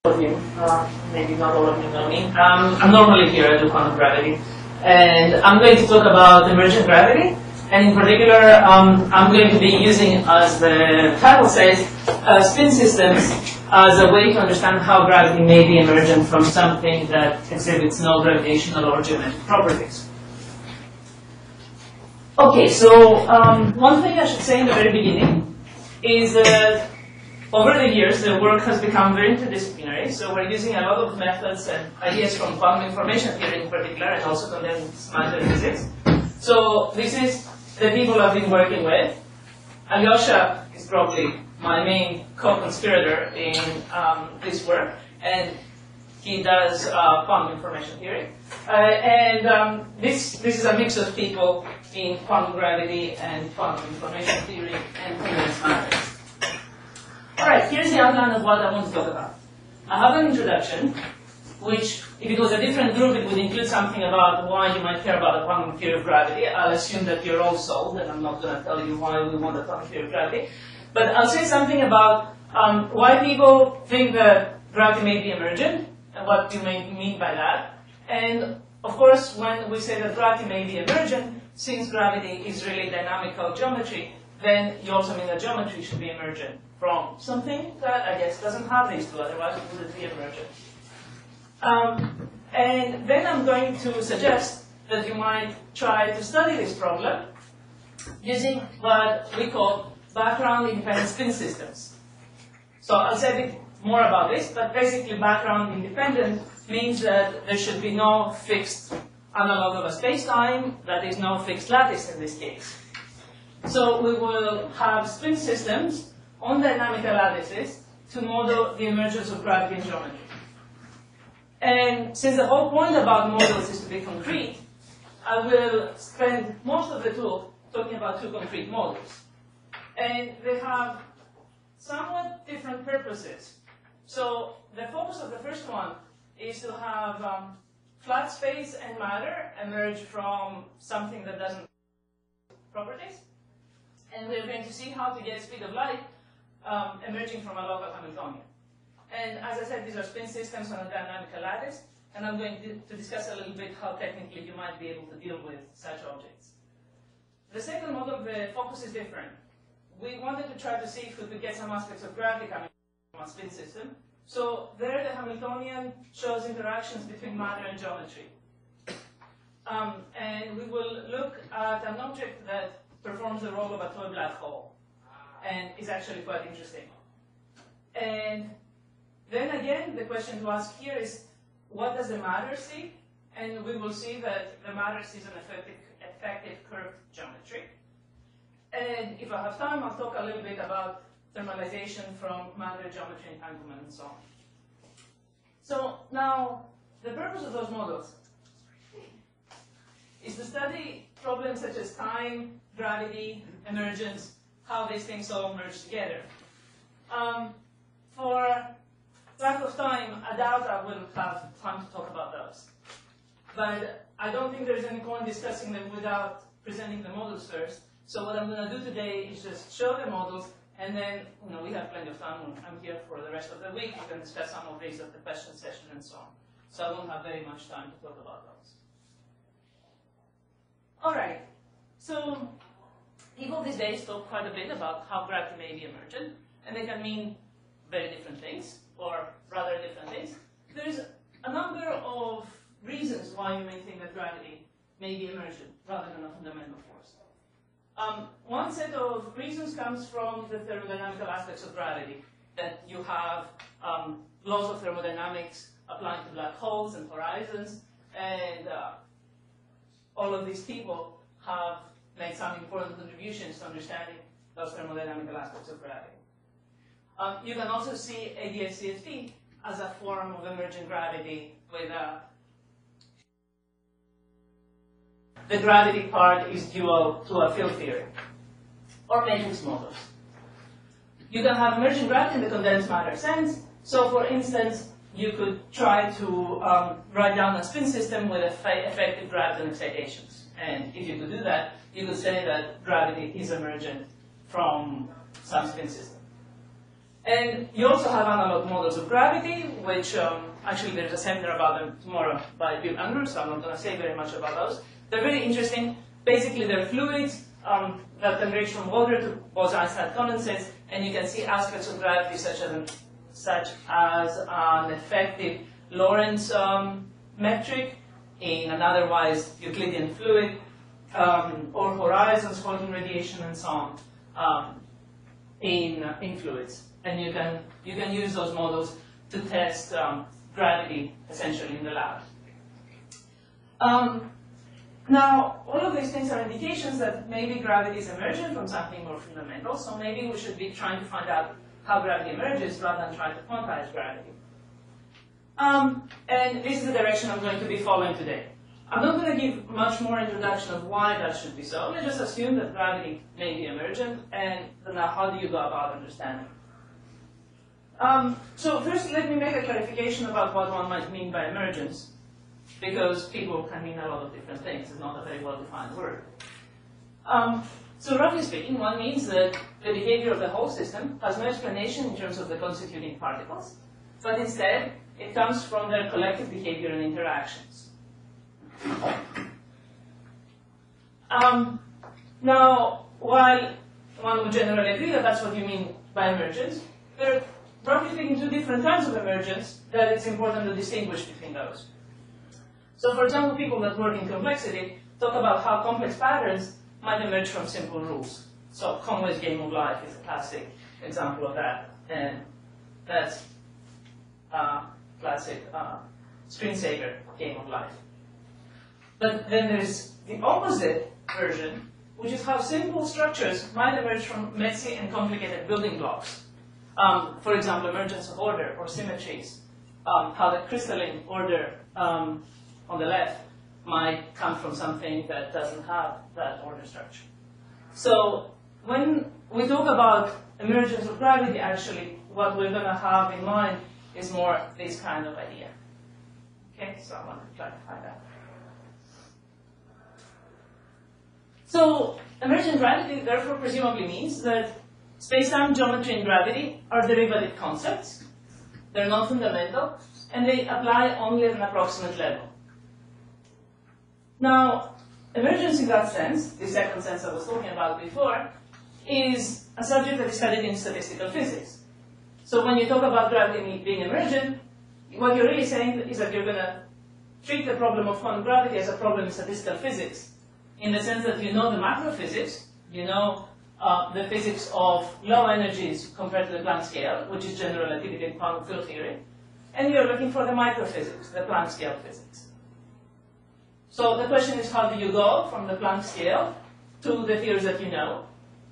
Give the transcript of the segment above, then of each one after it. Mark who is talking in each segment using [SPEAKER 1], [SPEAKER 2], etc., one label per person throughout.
[SPEAKER 1] of you, maybe not all of you know me. I'm normally here at the quantum gravity, and I'm going to talk about emergent gravity, and in particular, I'm going to be using, as the title says, spin systems as a way to understand how gravity may be emergent from something that exhibits no gravitational or geometric properties. Okay, so one thing I should say in the very beginning is that over the years, the work has become very interdisciplinary, so we're using a lot of methods and ideas from quantum information theory in particular, and also condensed matter physics. So this is the people I've been working with. Alyosha is probably my main co-conspirator in this work, and he does quantum information theory. This is a mix of people in quantum gravity and quantum information theory and condensed matter. Alright, here's the outline of what I want to talk about. I have an introduction, which, if it was a different group, it would include something about why you might care about the quantum theory of gravity. I'll assume that you're all sold, and I'm not going to tell you why we want the quantum theory of gravity. But I'll say something about why people think that gravity may be emergent, and what you may mean by that. And, of course, when we say that gravity may be emergent, since gravity is really dynamical geometry, then you also mean that geometry should be emergent from something that, I guess, doesn't have these two, otherwise it wouldn't be emergent. And then I'm going to suggest that you might try to study this problem using what we call background independent spin systems. So I'll say a bit more about this, but basically background independent means that there should be no fixed analog of a space-time, that is no fixed lattice in this case. So we will have spin systems on dynamical lattices to model the emergence of gravity in geometry. And since the whole point about models is to be concrete, I will spend most of the talk talking about two concrete models. And they have somewhat different purposes. So the focus of the first one is to have flat space and matter emerge from something that doesn't have properties. And we're going to see how to get speed of light emerging from a local Hamiltonian. And as I said, these are spin systems on a dynamical lattice, and I'm going to discuss a little bit how technically you might be able to deal with such objects. The second model, the focus is different. We wanted to try to see if we could get some aspects of gravity coming from a spin system. So there the Hamiltonian shows interactions between matter and geometry. And we will look at an object that performs the role of a toy black hole, and is actually quite interesting. And then again, the question to ask here is, what does the matter see? And we will see that the matter sees an effective curved geometry. And if I have time, I'll talk a little bit about thermalization from matter geometry entanglement and so on. So now, the purpose of those models is to study problems such as time, gravity, emergence, how these things all merge together. For lack of time, I doubt I will have time to talk about those. But I don't think there's any point discussing them without presenting the models first. So what I'm going to do today is just show the models, and then we have plenty of time. I'm here for the rest of the week. We can discuss some of these at the question session and so on. So I won't have very much time to talk about those. All right. So people these days talk quite a bit about how gravity may be emergent, and they can mean very different things, or rather different things. There's a number of reasons why you may think that gravity may be emergent, rather than a fundamental force. One set of reasons comes from the thermodynamical aspects of gravity, that you have laws of thermodynamics applying to black holes and horizons, and all of these people have made some important contributions to understanding those thermodynamical aspects of gravity. You can also see AdS-CFT as a form of emergent gravity with the gravity part is dual to a field theory, or matrix models. You can have emergent gravity in the condensed matter sense. So for instance, you could try to write down a spin system with effective graviton excitations. And if you could do that, you could say that gravity is emergent from some spin system. And you also have analog models of gravity, which actually there's a seminar about them tomorrow by Bill Andrews, so I'm not going to say very much about those. They're very interesting. Basically, they're fluids that can range from water to Bose-Einstein condensates, and you can see aspects of gravity such as an effective Lorentz metric in an otherwise Euclidean fluid, or horizons, Hawking radiation, and so on in fluids. And you can use those models to test gravity essentially in the lab. Now, all of these things are indications that maybe gravity is emergent from something more fundamental, so maybe we should be trying to find out how gravity emerges rather than trying to quantize gravity. And this is the direction I'm going to be following today. I'm not going to give much more introduction of why that should be so. Let's just assume that gravity may be emergent, and now how do you go about understanding? So first, let me make a clarification about what one might mean by emergence, because people can mean a lot of different things. It's not a very well-defined word. So roughly speaking, one means that the behavior of the whole system has no explanation in terms of the constituting particles, but instead, it comes from their collective behavior and interactions. Now, while one would generally agree that that's what you mean by emergence, there are, roughly speaking, two different kinds of emergence that it's important to distinguish between those. So, for example, people that work in complexity talk about how complex patterns might emerge from simple rules. So, Conway's Game of Life is a classic example of that, and that's a classic screensaver Game of Life. But then there's the opposite version, which is how simple structures might emerge from messy and complicated building blocks. For example, emergence of order or symmetries. How the crystalline order on the left might come from something that doesn't have that order structure. So when we talk about emergence of gravity, actually, what we're going to have in mind is more this kind of idea. Okay, so I want to clarify that. So emergent gravity, therefore, presumably means that space-time geometry and gravity are derivative concepts. They're not fundamental, and they apply only at an approximate level. Now, emergence in that sense, the second sense I was talking about before, is a subject that is studied in statistical physics. So when you talk about gravity being emergent, what you're really saying is that you're going to treat the problem of quantum gravity as a problem in statistical physics, in the sense that you know the macro physics, you know the physics of low energies compared to the Planck scale, which is general relativity in quantum field theory, and you're looking for the microphysics, the Planck scale physics. So the question is, how do you go from the Planck scale to the theories that you know?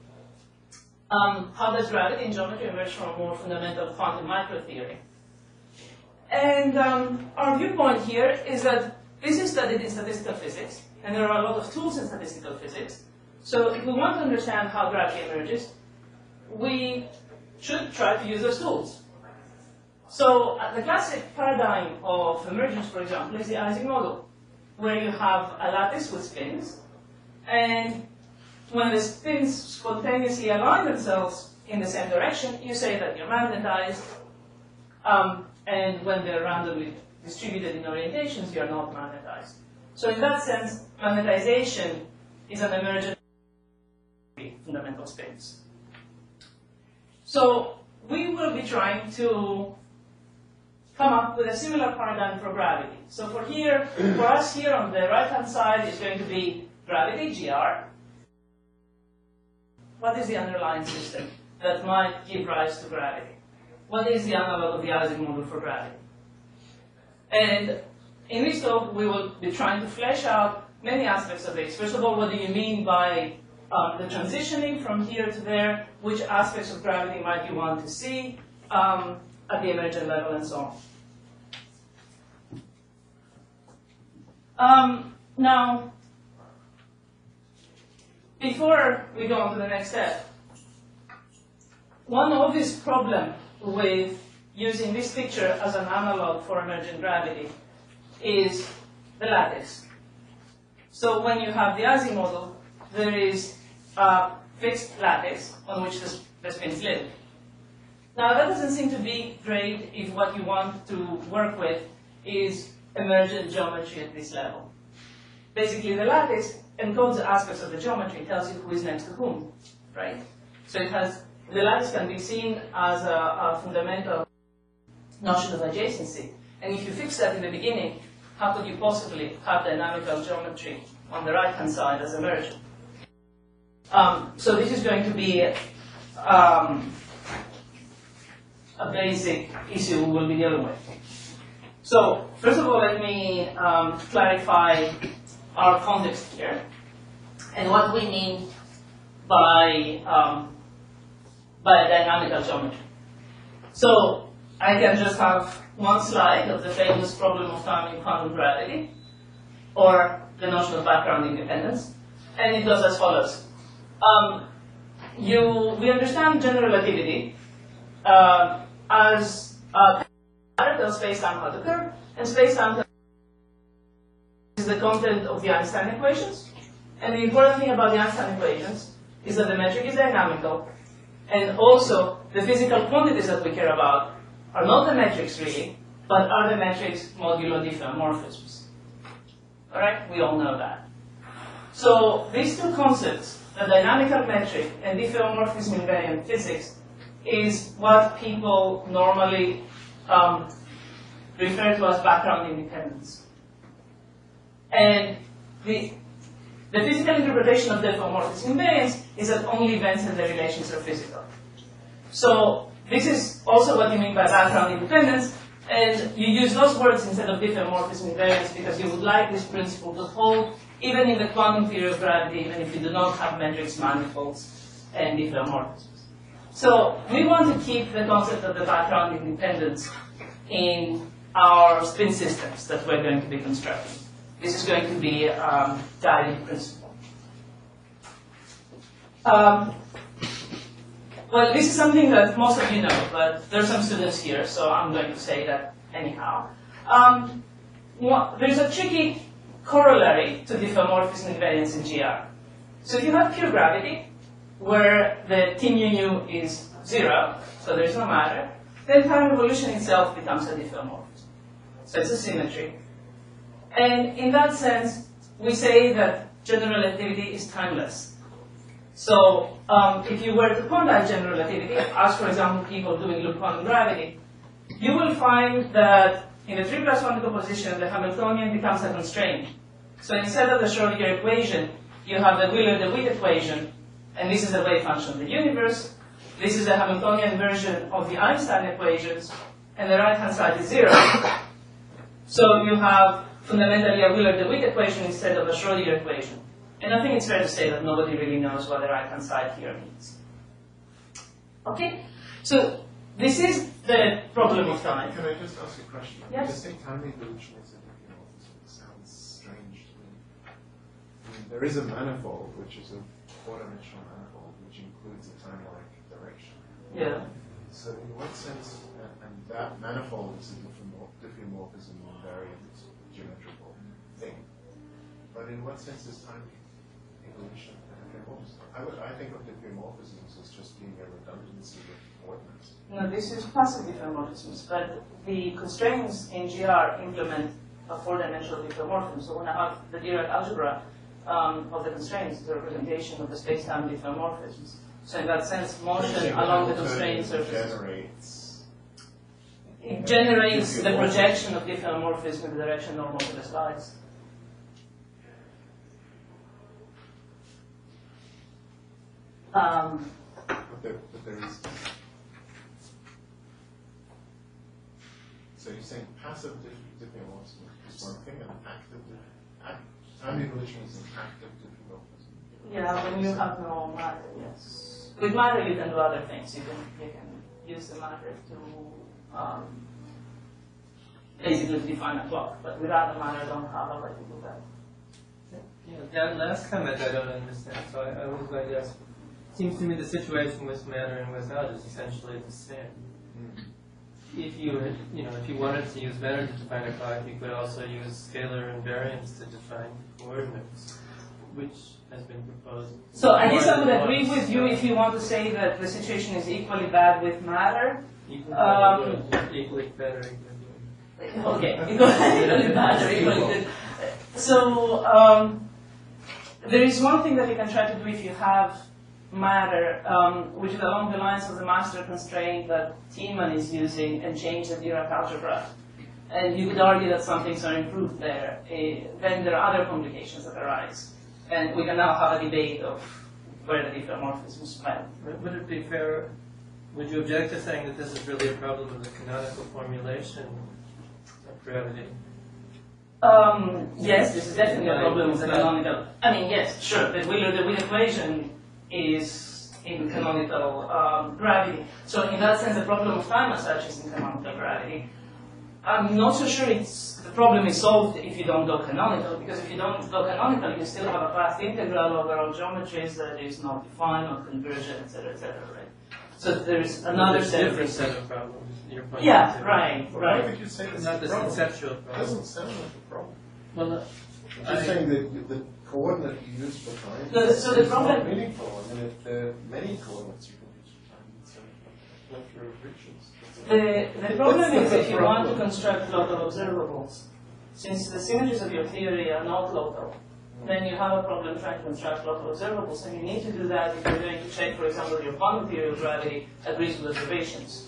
[SPEAKER 1] How does gravity and geometry emerge from a more fundamental quantum microtheory? And our viewpoint here is that this is studied in statistical physics, and there are a lot of tools in statistical physics. So if we want to understand how gravity emerges, we should try to use those tools. So the classic paradigm of emergence, for example, is the Ising model, where you have a lattice with spins, and when the spins spontaneously align themselves in the same direction, you say that you're magnetized, and when they're randomly distributed in orientations, you're not magnetized. So in that sense, magnetization is an emergent fundamental spins. So we will be trying to come up with a similar paradigm for gravity. So for us here on the right-hand side is going to be gravity, GR. What is the underlying system that might give rise to gravity? What is the analog of the Ising model for gravity? And in this talk, we will be trying to flesh out many aspects of this. First of all, what do you mean by the transitioning from here to there? Which aspects of gravity might you want to see at the emergent level, and so on. Now, before we go on to the next step, one obvious problem with using this picture as an analog for emergent gravity is the lattice. So when you have the Ising model, there is a fixed lattice on which the spins live. Now, that doesn't seem to be great if what you want to work with is emergent geometry at this level. Basically, the lattice encodes the aspects of the geometry, tells you who is next to whom, right? So it has, the lattice can be seen as a fundamental notion of adjacency. And if you fix that in the beginning, how could you possibly have dynamical geometry on the right-hand side as emergent? So this is going to be a basic issue we will be dealing with. So first of all, let me clarify our context here and what we mean by dynamical geometry. So I can just have one slide of the famous problem of time in quantum gravity, or the notion of background independence, and it goes as follows. We understand general relativity as a parallel space-time how to curve, and space-time is the content of the Einstein equations. And the important thing about the Einstein equations is that the metric is dynamical, and also the physical quantities that we care about are not the metrics really, but are the metrics modulo diffeomorphisms. All right, we all know that. So these two concepts, the dynamical metric and diffeomorphism invariant physics, is what people normally refer to as background independence. And the physical interpretation of diffeomorphism invariance is that only events and their relations are physical. So this is also what you mean by background independence, and you use those words instead of diffeomorphism invariance because you would like this principle to hold even in the quantum theory of gravity, even if you do not have metrics, manifolds, and diffeomorphisms. So we want to keep the concept of the background independence in our spin systems that we're going to be constructing. This is going to be a guiding principle. Well, this is something that most of you know, but there are some students here, so I'm going to say that anyhow. There's a tricky corollary to diffeomorphism invariance in GR. So if you have pure gravity, where the T mu nu is 0, so there's no matter, then time evolution itself becomes a diffeomorphism. So it's a symmetry. And in that sense, we say that general relativity is timeless. So if you were to quantize general relativity, as for example people doing loop quantum gravity, you will find that in the 3+1 decomposition, the Hamiltonian becomes a constraint. So instead of the Schrödinger equation, you have the Wheeler-DeWitt equation, and this is the wave function of the universe. This is the Hamiltonian version of the Einstein equations, and the right-hand side is 0. So you have fundamentally a Wheeler-DeWitt equation instead of a Schrödinger equation. And I think it's fair to say that nobody really knows what the right-hand side here means. Okay? So this is the problem of time.
[SPEAKER 2] Can I just ask a question?
[SPEAKER 1] Yes.
[SPEAKER 2] To say time evolution is a diffeomorphism sounds strange to me. I mean, there is a manifold, which is a four-dimensional manifold, which includes a time-like direction.
[SPEAKER 1] Yeah.
[SPEAKER 2] So in what sense, and that manifold is a diffeomorphism invariant geometrical thing, but in what sense is time evolution a diffeomorphism? I think of diffeomorphisms as just being a redundancy of coordinates.
[SPEAKER 1] No, this is passive diffeomorphisms, but the constraints in GR implement a four-dimensional diffeomorphism. So when I have the Dirac algebra of the constraints, the representation of the space-time diffeomorphisms. So in that sense, motion along the constrained surfaces. It generates the projection of diffeomorphism in the direction normal to the slides.
[SPEAKER 2] But there is. So you're saying passive diffeomorphism is one thing, and active time evolution is an active diffeomorphism.
[SPEAKER 1] Yeah, when you have no matter, yes. With matter, you can do other things. You can use the matter to basically define a clock, but without the matter, don't have a way to do that.
[SPEAKER 3] Yeah, that last comment I don't understand. So I was going to ask. Seems to me the situation with matter and without is essentially the same. If you wanted to use matter to define a clock, you could also use scalar invariance to define coordinates. which has been proposed.
[SPEAKER 1] So I guess I would agree with you if you want to say that the situation is equally bad with matter.
[SPEAKER 3] Equally better, equally good.
[SPEAKER 1] Okay, equally bad or equally good. So there is one thing that you can try to do if you have matter, which is along the lines of the master constraint that Tiemann is using, and change the Dirac algebra. And you could argue that some things are improved there. Then there are other complications that arise. And we can now have a debate of where the diffeomorphisms went.
[SPEAKER 3] Would it be fair, would you object to saying that this is really a problem of the canonical formulation of gravity?
[SPEAKER 1] Yes, this is definitely a problem with the canonical. I mean, yes, sure. The Wheeler-DeWitt equation is in canonical gravity. So in that sense, the problem of time as such is in canonical gravity. I'm not so sure the problem is solved if you don't go canonical, because if you don't go canonical, you still have a path integral over all geometries that is not defined, not convergent, etc., right? So there's another
[SPEAKER 3] different set of problems. Your point
[SPEAKER 1] right.
[SPEAKER 2] Why would you say it's
[SPEAKER 3] not this conceptual
[SPEAKER 2] It
[SPEAKER 3] problem?
[SPEAKER 2] doesn't sound like a problem.
[SPEAKER 3] Well,
[SPEAKER 2] Just saying that the coordinate you use for time
[SPEAKER 1] so the
[SPEAKER 2] is
[SPEAKER 1] problem-
[SPEAKER 2] not meaningful. I mean, if there are many coordinates you can use for time, it's a plethora of riches.
[SPEAKER 1] The problem is if you want to construct local observables, since the symmetries of your theory are not local, then you have a problem trying to construct local observables, and you need to do that if you're going to check, for example, your quantum theory of gravity agrees with observations.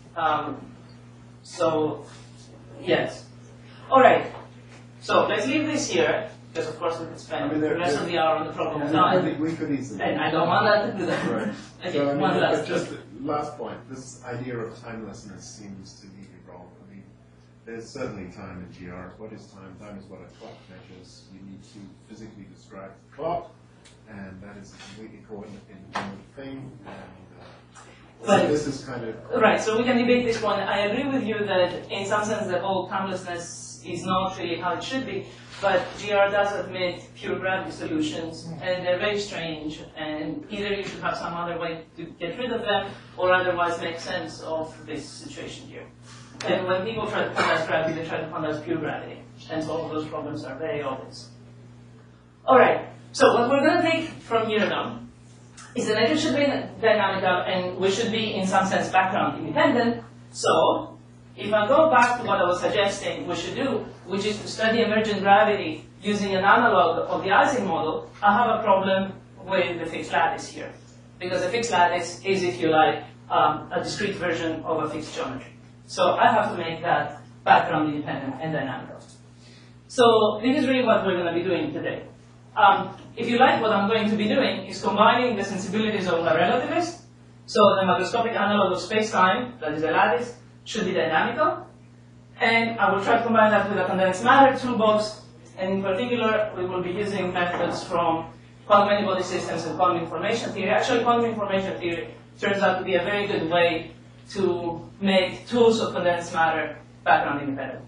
[SPEAKER 1] So, yes. All right. So let's leave this here, because of course we could spend the rest of the hour on the problem of time.
[SPEAKER 2] We could easily.
[SPEAKER 1] And I don't want that to do that.
[SPEAKER 2] Right.
[SPEAKER 1] Okay,
[SPEAKER 2] So, I mean,
[SPEAKER 1] one
[SPEAKER 2] but
[SPEAKER 1] last
[SPEAKER 2] just last point. This idea of timelessness seems to me wrong. I mean, there's certainly time in GR. What is time? Time is what a clock measures. You need to physically describe the clock, and that is a completely coordinate independent thing. And so this is kind of
[SPEAKER 1] right. So we can debate this one. I agree with you that in some sense the whole timelessness is not really how it should be. But GR does admit pure gravity solutions, and they're very strange, and either you should have some other way to get rid of them, or otherwise make sense of this situation here. And when people try to quantize gravity, they try to quantize pure gravity, and so all of those problems are very obvious. Alright, so what we're going to take from here now is that it should be dynamical, and we should be, in some sense, background independent. So, if I go back to what I was suggesting we should do, which is to study emergent gravity using an analog of the Ising model, I have a problem with the fixed lattice here. Because the fixed lattice is, if you like, a discrete version of a fixed geometry. So I have to make that background independent and dynamical. So this is really what we're going to be doing today. If you like, what I'm going to be doing is combining the sensibilities of a relativist. So the macroscopic analog of space-time, that is a lattice, should be dynamical. And I will try to combine that with a condensed matter toolbox. And in particular, we will be using methods from quantum many-body systems and quantum information theory. Actually, quantum information theory turns out to be a very good way to make tools of condensed matter background independent.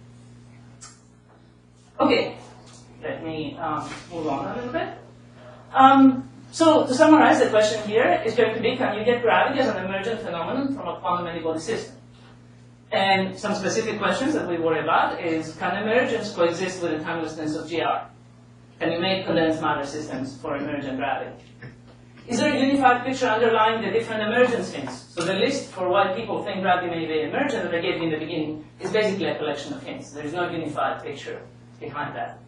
[SPEAKER 1] Okay, let me move on a little bit. So to summarize, the question here is going to be, can you get gravity as an emergent phenomenon from a quantum many-body system? And some specific questions that we worry about is, can emergence coexist with the timelessness of GR? Can you make condensed matter systems for emergent gravity? Is there a unified picture underlying the different emergence hints? So the list for why people think gravity may be emergent that I gave you in the beginning is basically a collection of hints. There is no unified picture behind that.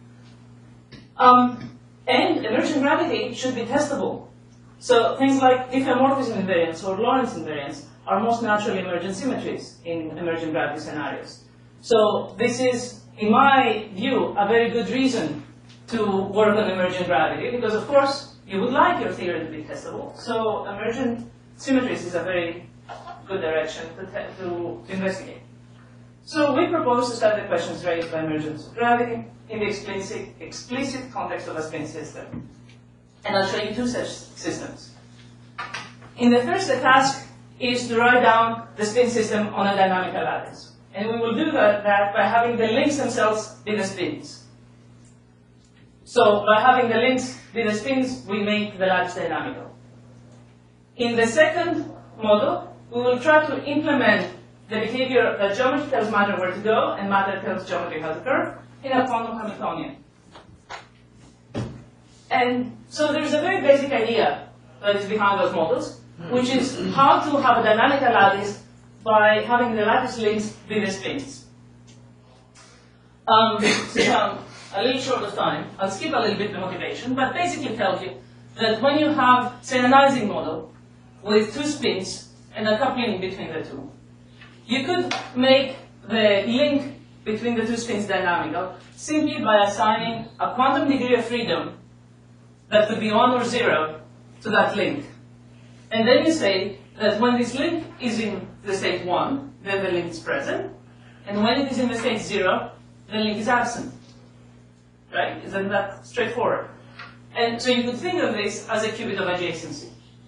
[SPEAKER 1] And emergent gravity should be testable. So things like diffeomorphism invariance or Lorentz invariance are most naturally emergent symmetries in emergent gravity scenarios. So this is, in my view, a very good reason to work on emergent gravity, because of course you would like your theory to be testable. So emergent symmetries is a very good direction to investigate. So we propose to study the questions raised by emergence of gravity in the explicit context of a spin system. And I'll show you two such systems. In the first, the task is to write down the spin system on a dynamical lattice. And we will do that by having the links themselves be the spins. So by having the links be the spins, we make the lattice dynamical. In the second model, we will try to implement the behavior that geometry tells matter where to go and matter tells geometry how to curve in a quantum Hamiltonian. And so there's a very basic idea that is behind those models, which is how to have a dynamical lattice by having the lattice links be the spins. Since I'm a little short of time, I'll skip a little bit the motivation, but basically tell you that when you have, say, an analyzing model with two spins and a coupling between the two, you could make the link between the two spins dynamical simply by assigning a quantum degree of freedom that could be 1 or 0 to that link. And then you say that when this link is in the state 1, then the link is present, and when it is in the state 0, the link is absent. Right? Isn't that straightforward? And so you could think of this as a qubit of adjacency.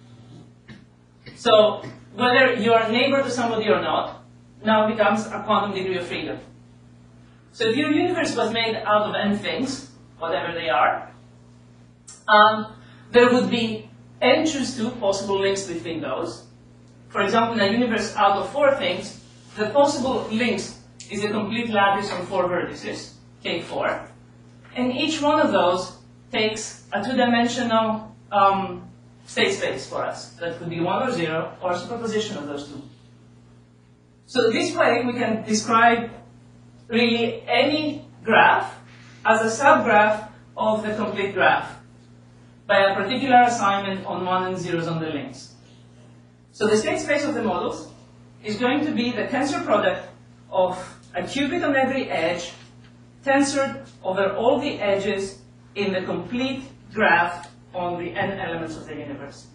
[SPEAKER 1] So whether you are a neighbor to somebody or not now becomes a quantum degree of freedom. So if your universe was made out of n things, whatever they are, there would be n choose 2 possible links between those. For example, in a universe out of 4 things, the possible links is a complete lattice on 4 vertices, K4. And each one of those takes a 2-dimensional state space for us. That could be 1 or 0, or a superposition of those two. So this way, we can describe really any graph as a subgraph of the complete graph by a particular assignment on 1 and 0s on the links. So the state space of the models is going to be the tensor product of a qubit on every edge tensored over all the edges in the complete graph on the n elements of the universe.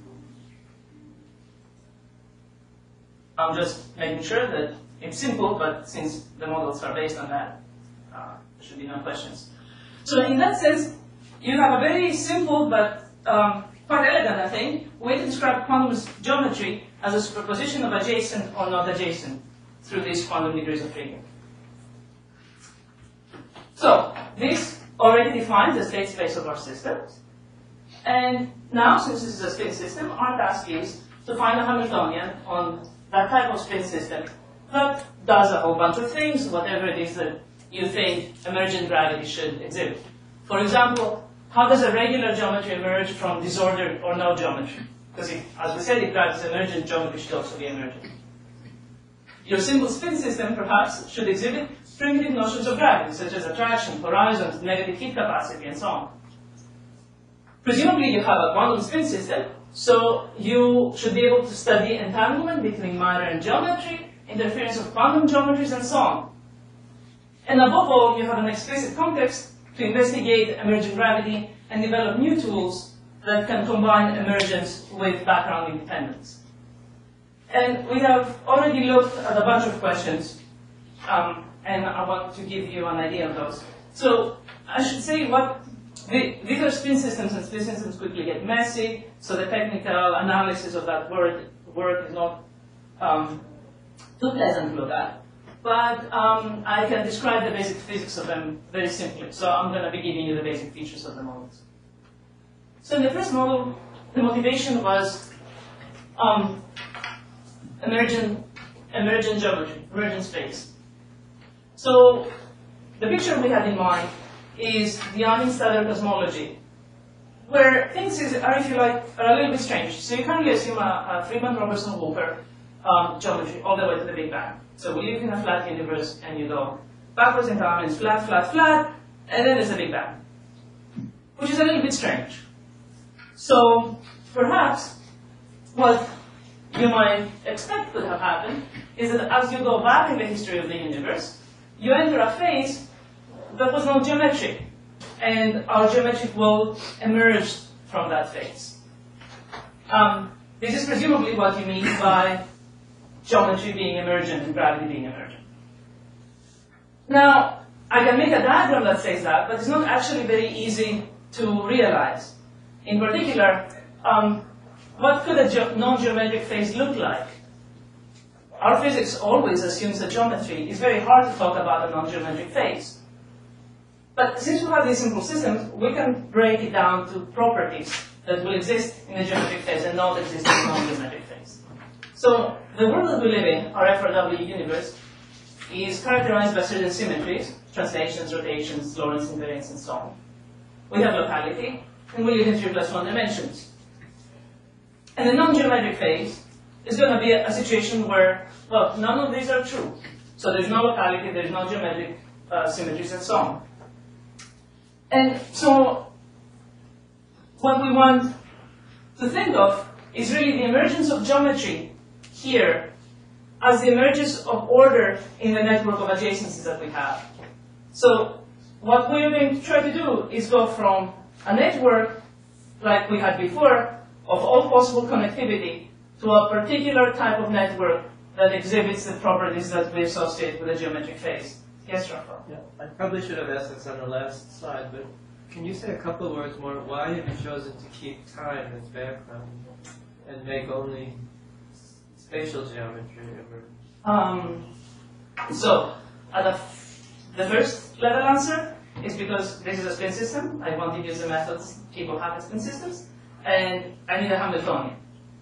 [SPEAKER 1] I'm just making sure that it's simple, but since the models are based on that, there should be no questions. So in that sense, you have a very simple but quite elegant, I think, way to describe quantum geometry as a superposition of adjacent or not adjacent through these quantum degrees of freedom. So this already defines the state space of our systems. And now, since this is a spin system, our task is to find a Hamiltonian on that type of spin system that does a whole bunch of things, whatever it is that you think emergent gravity should exhibit. For example, how does a regular geometry emerge from disordered or no geometry? Because as we said, it drives emergent geometry should also be emergent. Your simple spin system, perhaps, should exhibit primitive notions of gravity, such as attraction, horizons, negative heat capacity, and so on. Presumably, you have a quantum spin system, so you should be able to study entanglement between matter and geometry, interference of quantum geometries, and so on. And above all, you have an explicit context to investigate emergent gravity and develop new tools that can combine emergence with background independence. And we have already looked at a bunch of questions, and I want to give you an idea of those. So I should say these are spin systems, and spin systems quickly get messy, so the technical analysis of that work is not too pleasant to look at. But I can describe the basic physics of them very simply. So I'm going to be giving you the basic features of the models. So in the first model, the motivation was emergent geometry, emergent space. So the picture we had in mind is the uninstaller cosmology, where things are, if you like, are a little bit strange. So you currently assume a Freeman-Robertson-Walker geometry all the way to the Big Bang. So we live in a flat universe, and you go backwards in time, and it's flat, flat, flat, and then there's a Big Bang, which is a little bit strange. So perhaps what you might expect could have happened is that as you go back in the history of the universe, you enter a phase that was not geometric, and our geometric world emerged from that phase. This is presumably what you mean by geometry being emergent and gravity being emergent. Now, I can make a diagram that says that, but it's not actually very easy to realize. In particular, what could a non-geometric phase look like? Our physics always assumes a geometry. It's very hard to talk about a non-geometric phase. But since we have these simple systems, we can break it down to properties that will exist in a geometric phase and not exist in a non-geometric phase. So the world that we live in, our FRW universe, is characterized by certain symmetries, translations, rotations, Lorentz invariants, and so on. We have locality, and we live in 3 plus 1 dimensions. And the non-geometric phase is going to be a situation where, well, none of these are true. So there's no locality, there's no geometric symmetries, and so on. And so what we want to think of is really the emergence of geometry here as the emergence of order in the network of adjacencies that we have. So what we're going to try to do is go from a network like we had before of all possible connectivity to a particular type of network that exhibits the properties that we associate with a geometric phase. Yes, Rafael?
[SPEAKER 3] Yeah, I probably should have asked this on the last slide, but can you say a couple of words more? Why have you chosen to keep time as background and make only spatial geometry emerge?
[SPEAKER 1] So, the first level answer is because this is a spin system. I want to use the methods people have in spin systems, and I need a Hamiltonian.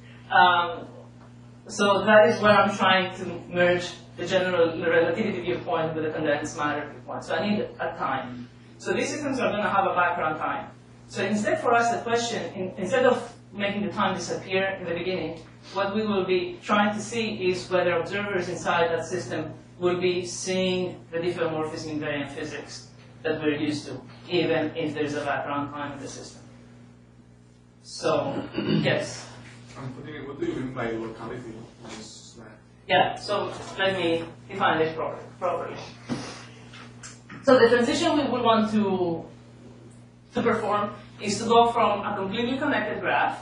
[SPEAKER 1] So that is where I'm trying to merge the general relativity viewpoint with the condensed matter viewpoint. So I need a time. So these systems are going to have a background time. So instead for us, the question, instead of making the time disappear in the beginning, what we will be trying to see is whether observers inside that system will be seeing the diffeomorphism in invariant physics that we're used to, even if there's a background time in the system. So, yes?
[SPEAKER 4] What do you mean by locality?
[SPEAKER 1] Yeah, so let me define this properly. So the transition we would want to perform is to go from a completely connected graph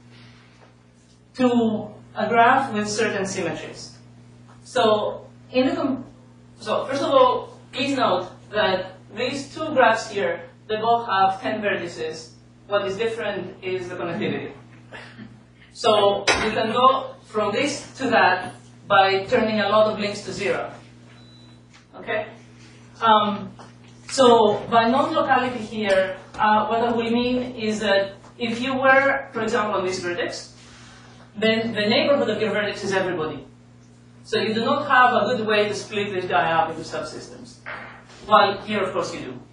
[SPEAKER 1] to a graph with certain symmetries. So, first of all, please note that these two graphs here, they both have 10 vertices. What is different is the connectivity. So you can go from this to that by turning a lot of links to 0. Okay? So by non-locality here, what I will mean is that if you were, for example, on this vertex, then the neighborhood of your vertex is everybody. So you do not have a good way to split this guy up into subsystems. While here, of course, you do.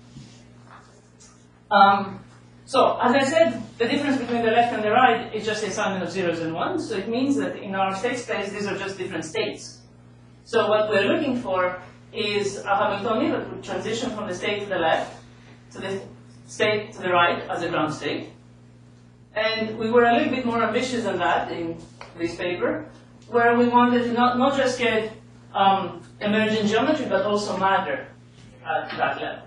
[SPEAKER 1] So, as I said, the difference between the left and the right is just the assignment of zeros and ones. So it means that in our state space, these are just different states. So what we're looking for is a Hamiltonian that would transition from the state to the left to the state to the right as a ground state. And we were a little bit more ambitious than that in this paper, where we wanted to not just get emergent geometry, but also matter at that level.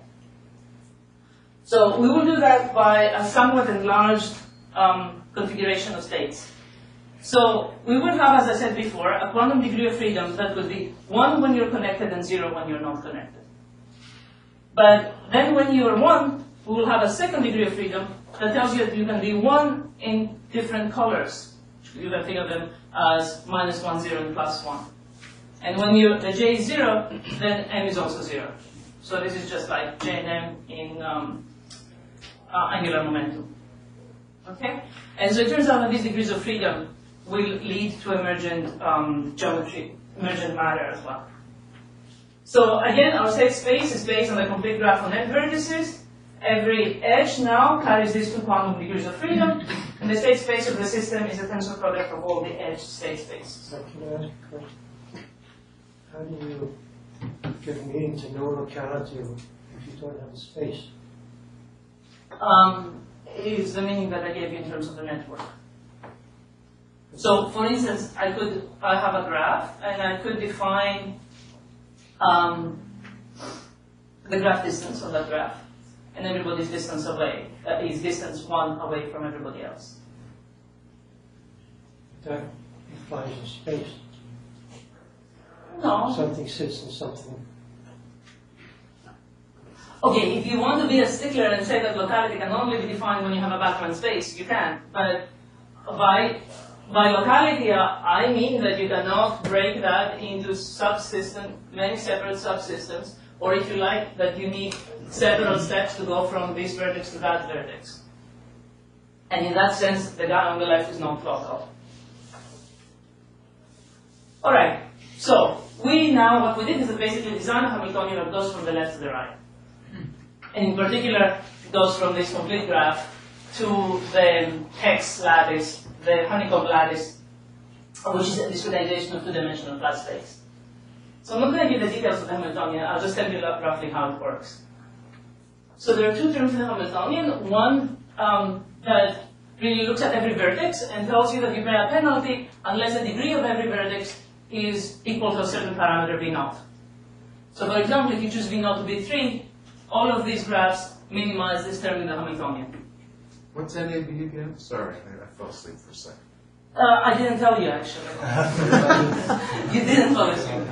[SPEAKER 1] So we will do that by a somewhat enlarged configuration of states. So we will have, as I said before, a quantum degree of freedom that will be 1 when you're connected and 0 when you're not connected. But then when you are 1, we will have a second degree of freedom that tells you that you can be 1 in different colors. You can think of them as -1, 0, and +1. And when the j is 0, then m is also 0. So this is just like j and m in angular momentum. Okay? And so it turns out that these degrees of freedom will lead to emergent geometry, emergent matter as well. So again, our state space is based on the complete graph of net vertices. Every edge now carries these 2 quantum degrees of freedom, and the state space of the system is a tensor product of all the edge state spaces.
[SPEAKER 5] So can I ask a question? How do you give meaning to no locality if you don't have a space?
[SPEAKER 1] Is the meaning that I gave you in terms of the network. So, for instance, I have a graph, and I could define the graph distance on that graph, and everybody's distance away is distance 1 away from everybody else.
[SPEAKER 5] That implies a space.
[SPEAKER 1] No.
[SPEAKER 5] Something sits in something.
[SPEAKER 1] Okay, if you want to be a stickler and say that locality can only be defined when you have a background space, you can. But by locality, I mean that you cannot break that into many separate subsystems, or if you like, that you need several steps to go from this vertex to that vertex. And in that sense, the guy on the left is not local. All right, so what we did is basically design a Hamiltonian that goes from the left to the right. And in particular, it goes from this complete graph to the hex lattice, the honeycomb lattice, which is a discretization of two-dimensional flat space. So I'm not going to give the details of the Hamiltonian, I'll just tell you roughly how it works. So there are two terms in the Hamiltonian. One that really looks at every vertex and tells you that you pay a penalty unless the degree of every vertex is equal to a certain parameter V0. So for example, if you choose V0 to be 3, all of these graphs minimize this term in the Hamiltonian.
[SPEAKER 2] What's NAB again? Sorry, I fell asleep for a second.
[SPEAKER 1] I didn't tell you, actually. You didn't fall asleep.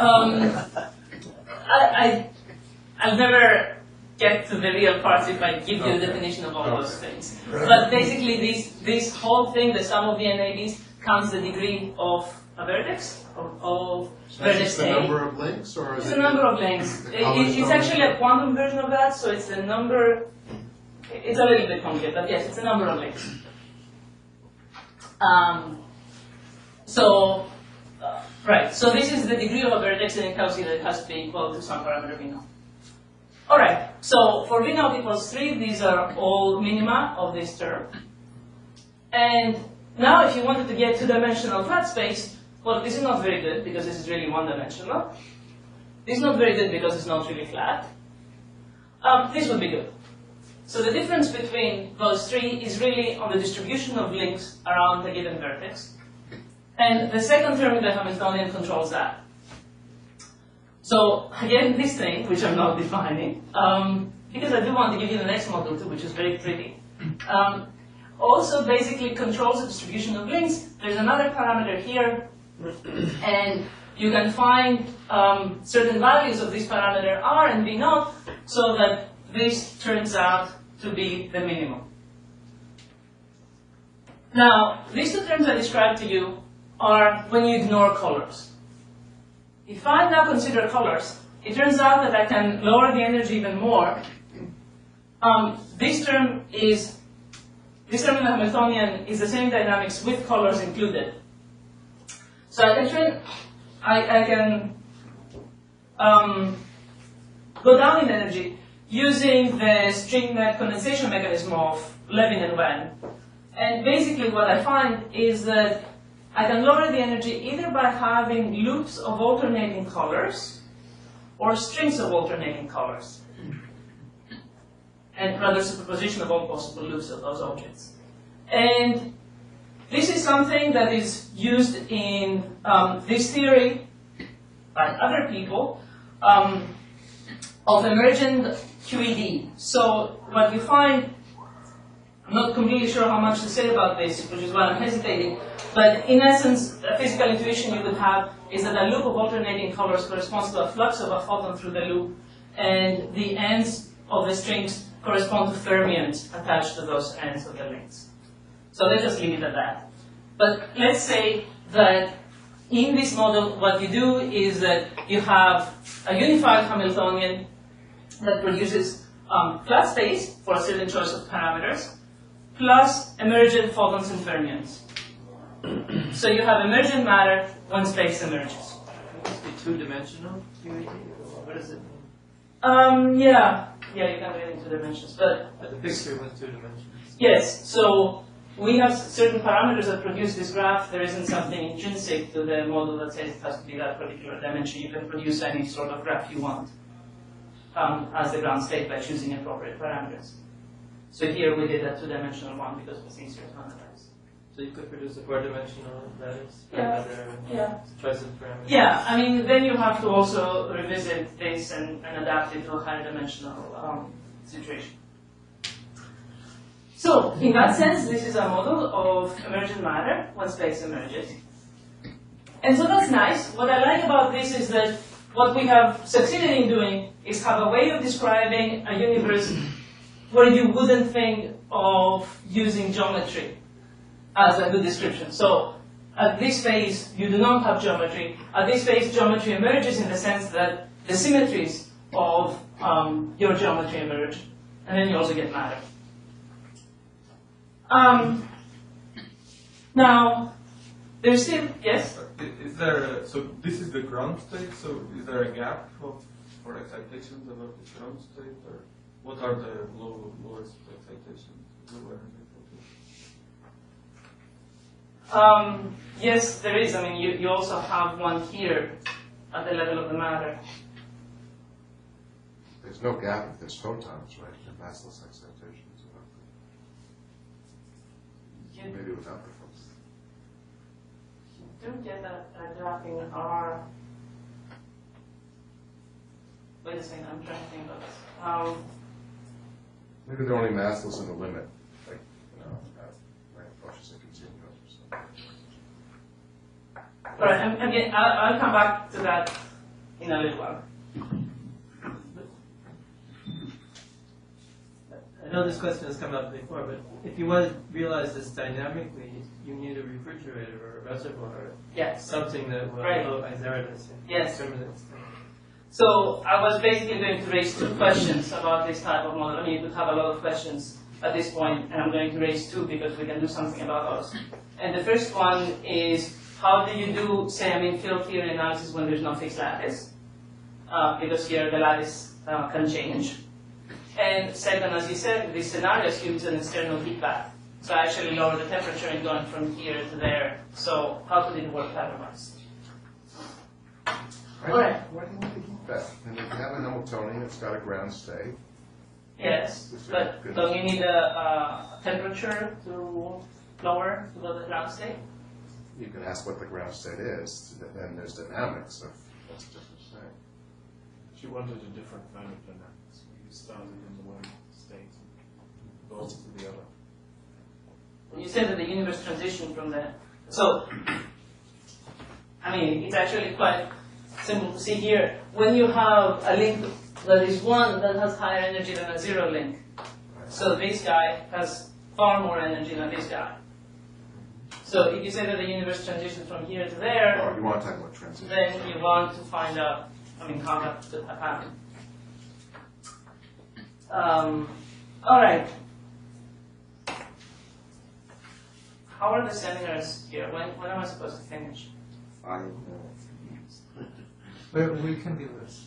[SPEAKER 1] I'll never get to the real parts if I give you a definition of all those things. But basically, this whole thing, the sum of the NABs, counts the degree of a vertex, of vertex
[SPEAKER 2] the
[SPEAKER 1] A.
[SPEAKER 2] number of links, or is
[SPEAKER 1] It's
[SPEAKER 2] it
[SPEAKER 1] the number of links. It's actually a quantum version of that, so it's the number. It's a little bit complicated, but yes, it's a number of links. Right, so this is the degree of a vertex, and it tells you that it has to be equal to some parameter V0. Alright, so for V0 equals 3, these are all minima of this term. And now if you wanted to get two-dimensional flat space, well, this is not very good because this is really one-dimensional. This is not very good because it's not really flat. This would be good. So the difference between those three is really on the distribution of links around a given vertex. And the second term in the Hamiltonian controls that. So again, this thing, which I'm not defining, because I do want to give you the next model too, which is very pretty, also basically controls the distribution of links. There's another parameter here, and you can find certain values of this parameter R and V0 so that this turns out to be the minimum. Now, these two terms I described to you are when you ignore colors. If I now consider colors, it turns out that I can lower the energy even more. This term in the Hamiltonian is the same dynamics with colors included. So I can go down in energy using the string condensation mechanism of Levin and Wen. And basically what I find is that I can lower the energy either by having loops of alternating colors or strings of alternating colors, and rather superposition of all possible loops of those objects. And this is something that is used in this theory by other people of emergent QED. So what you find, I'm not completely sure how much to say about this, which is why I'm hesitating, but in essence, a physical intuition you would have is that a loop of alternating colors corresponds to a flux of a photon through the loop, and the ends of the strings correspond to fermions attached to those ends of the links. So let's just leave it at that. But let's say that in this model, what you do is that you have a unified Hamiltonian that produces flat space for a certain choice of parameters, plus emergent photons and fermions. So you have emergent matter when space emerges.
[SPEAKER 3] It must be two-dimensional QED, or what does it mean?
[SPEAKER 1] Yeah, you can get into dimensions, but
[SPEAKER 3] The picture was two dimensions.
[SPEAKER 1] yes. So we have certain parameters that produce this graph. There isn't something intrinsic to the model that says it has to be that particular dimension. You can produce any sort of graph you want as the ground state by choosing appropriate parameters. So here we did a two-dimensional one because it was easier to analyze.
[SPEAKER 3] So you could produce a four-dimensional lattice for
[SPEAKER 1] Yeah.
[SPEAKER 3] another
[SPEAKER 1] Yeah.
[SPEAKER 3] choice of parameters.
[SPEAKER 1] Yeah, I mean, then you have to also revisit this and adapt it to a higher dimensional situation. So, in that sense, this is a model of emergent matter when space emerges. And so that's nice. What I like about this is that what we have succeeded in doing is have a way of describing a universe where you wouldn't think of using geometry as a good description. So, at this phase, you do not have geometry. At this phase, geometry emerges in the sense that the symmetries of your geometry emerge, and then you also get matter. Now, there's still, yes?
[SPEAKER 4] Is there so this is the ground state? So is there a gap for excitations above the ground state? Or? What are the lowest excitations? Lower excitation?
[SPEAKER 1] Yes, there is. I mean, you also have one here at the level of the matter.
[SPEAKER 2] There's no gap if there's photons, right? The massless excitation is enough. Maybe without the photons.
[SPEAKER 1] You do get a gap in R. Wait a second, I'm trying to think of this.
[SPEAKER 2] Maybe they're only massless in the limit, like, my approach is a continuum or something.
[SPEAKER 1] All right, again, I'll come back to that in a little while.
[SPEAKER 3] I know this question has come up before, but if you want to realize this dynamically, you need a refrigerator or a reservoir,
[SPEAKER 1] Yes.
[SPEAKER 3] something that will
[SPEAKER 1] Right.
[SPEAKER 3] allow isoretance.
[SPEAKER 1] Yes.
[SPEAKER 3] Determinants.
[SPEAKER 1] So I was basically going to raise two questions about this type of model. I mean, you could have a lot of questions at this point, and I'm going to raise two because we can do something about those. And the first one is, how do you do, say, field theory analysis when there's no fixed lattice? Because here the lattice can change. And second, as you said, this scenario assumes an external heat bath. So I actually lower the temperature and going from here to there. So how could it work otherwise?
[SPEAKER 2] Why do you want to heat that? And if you have a Hamiltonian, it's got a ground state.
[SPEAKER 1] Yes, but don't you need a temperature to lower to go to the ground state?
[SPEAKER 2] You can ask what the ground state is, then there's dynamics of what's different state.
[SPEAKER 6] She wanted a different kind of dynamics. You started in the one state and go to the other.
[SPEAKER 1] You said that the universe transitioned from the... So, it's actually quite simple to see here. When you have a link that is one that has higher energy than a zero link, so this guy has far more energy than this guy. So if you say that the universe transitions from here to there,
[SPEAKER 2] Oh, you want to talk about transition.
[SPEAKER 1] then you want to find out, how that could have happened. All right. How are the seminars here? When am I supposed to finish?
[SPEAKER 3] We can do this.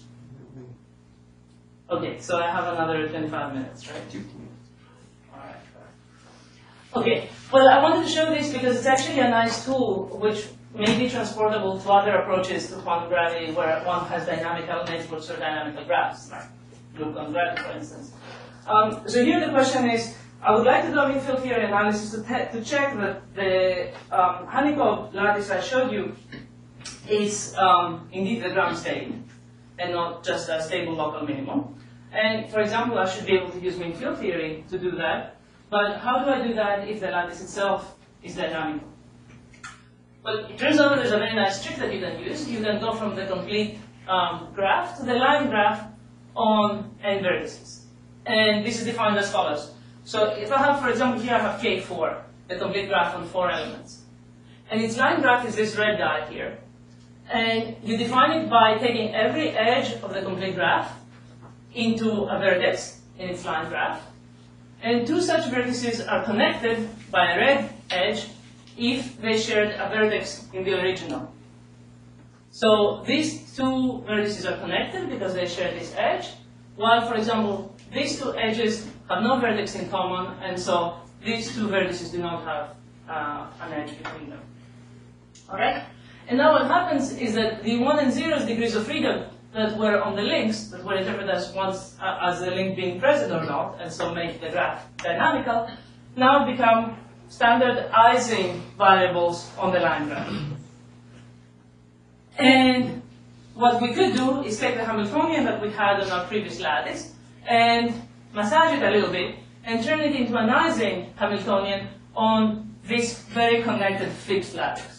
[SPEAKER 1] Okay, so I have another 25 minutes, right? All right. Okay, well, I wanted to show this because it's actually a nice tool which may be transportable to other approaches to quantum gravity where one has dynamical networks or dynamical graphs, like glucose gravity, for instance. So here the question is, I would like to do a midfield theory analysis to check that the Honeycomb lattice I showed you is indeed the ground state and not just a stable local minimum. And for example, I should be able to use mean field theory to do that. But how do I do that if the lattice itself is dynamical? Well, it turns out there's a very nice trick that you can use. You can go from the complete graph to the line graph on n vertices. And this is defined as follows. So if I have, for example, here I have K4, the complete graph on 4 elements. And its line graph is this red guy here. And you define it by taking every edge of the complete graph into a vertex in its line graph. And two such vertices are connected by a red edge if they shared a vertex in the original. So these two vertices are connected because they share this edge, while, for example, these two edges have no vertex in common, and so these two vertices do not have an edge between them. All right? And now what happens is that the 1 and 0's degrees of freedom that were on the links, that were interpreted as once as the link being present or not, and so make the graph dynamical, now become standard Ising variables on the line graph. And what we could do is take the Hamiltonian that we had on our previous lattice and massage it a little bit and turn it into an Ising Hamiltonian on this very connected fixed lattice.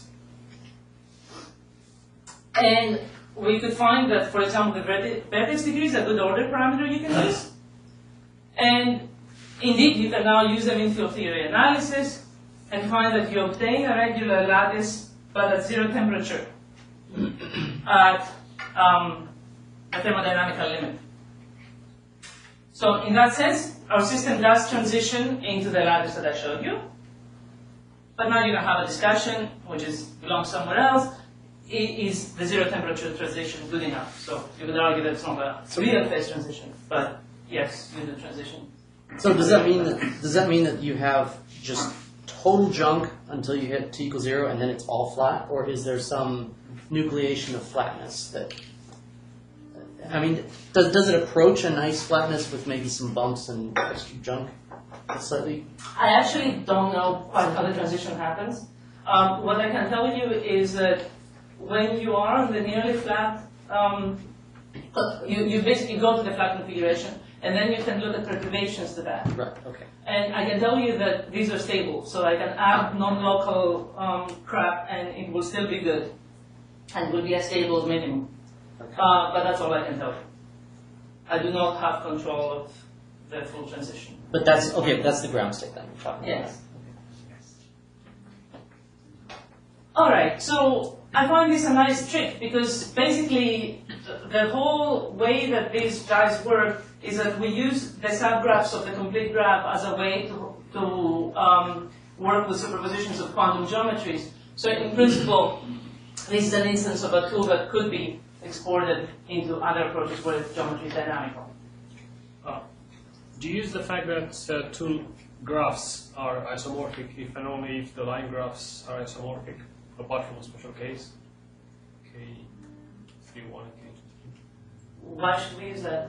[SPEAKER 1] And we could find that, for example, the vertex degree is a good order parameter you can use. And indeed, you can now use them in field theory analysis and find that you obtain a regular lattice, but at 0 temperature, at a thermodynamical limit. So in that sense, our system does transition into the lattice that I showed you. But now you can have a discussion, which belongs somewhere else. Is the 0 temperature transition good enough? So you could argue that it's not a real phase transition, but yes, with the transition.
[SPEAKER 7] So does that mean that you have just total junk until you hit t equals 0 and then it's all flat, or is there some nucleation of flatness that? I mean, does it approach a nice flatness with maybe some bumps and extra junk slightly?
[SPEAKER 1] I actually don't know quite how the transition happens. What I can tell you is that when you are on the nearly flat, you basically go to the flat configuration, and then you can look at perturbations to that.
[SPEAKER 7] Right. Okay.
[SPEAKER 1] And I can tell you that these are stable, so I can add non-local crap, and it will still be good, and will be a stable minimum.
[SPEAKER 7] Okay.
[SPEAKER 1] But that's all I can tell you. I do not have control of the full transition.
[SPEAKER 7] But that's okay. That's the ground state then we're talking about.
[SPEAKER 1] Yes. All right. So I find this a nice trick because basically the whole way that these guys work is that we use the subgraphs of the complete graph as a way to work with superpositions of quantum geometries. So in principle, this is an instance of a tool that could be exported into other approaches where the geometry is dynamical.
[SPEAKER 6] Do you use the fact that two graphs are isomorphic if and only if the line graphs are isomorphic, apart from a special case? K31 and K2.
[SPEAKER 1] Why should we use that?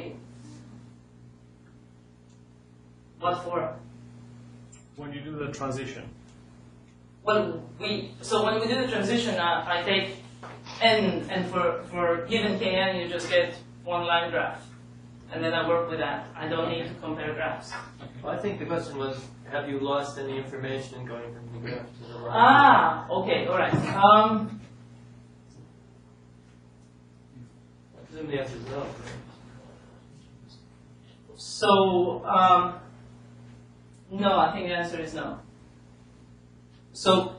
[SPEAKER 1] What for?
[SPEAKER 6] When you do the transition.
[SPEAKER 1] Well, so when we do the transition, I take n, and for given kn, you just get one line graph. And then I work with that. I don't need to compare graphs.
[SPEAKER 3] Well, I think the question was, have you lost any information going from the graph to the line?
[SPEAKER 1] Ah, okay, all right.
[SPEAKER 3] I presume the answer is no.
[SPEAKER 1] So, no, I think the answer is no. So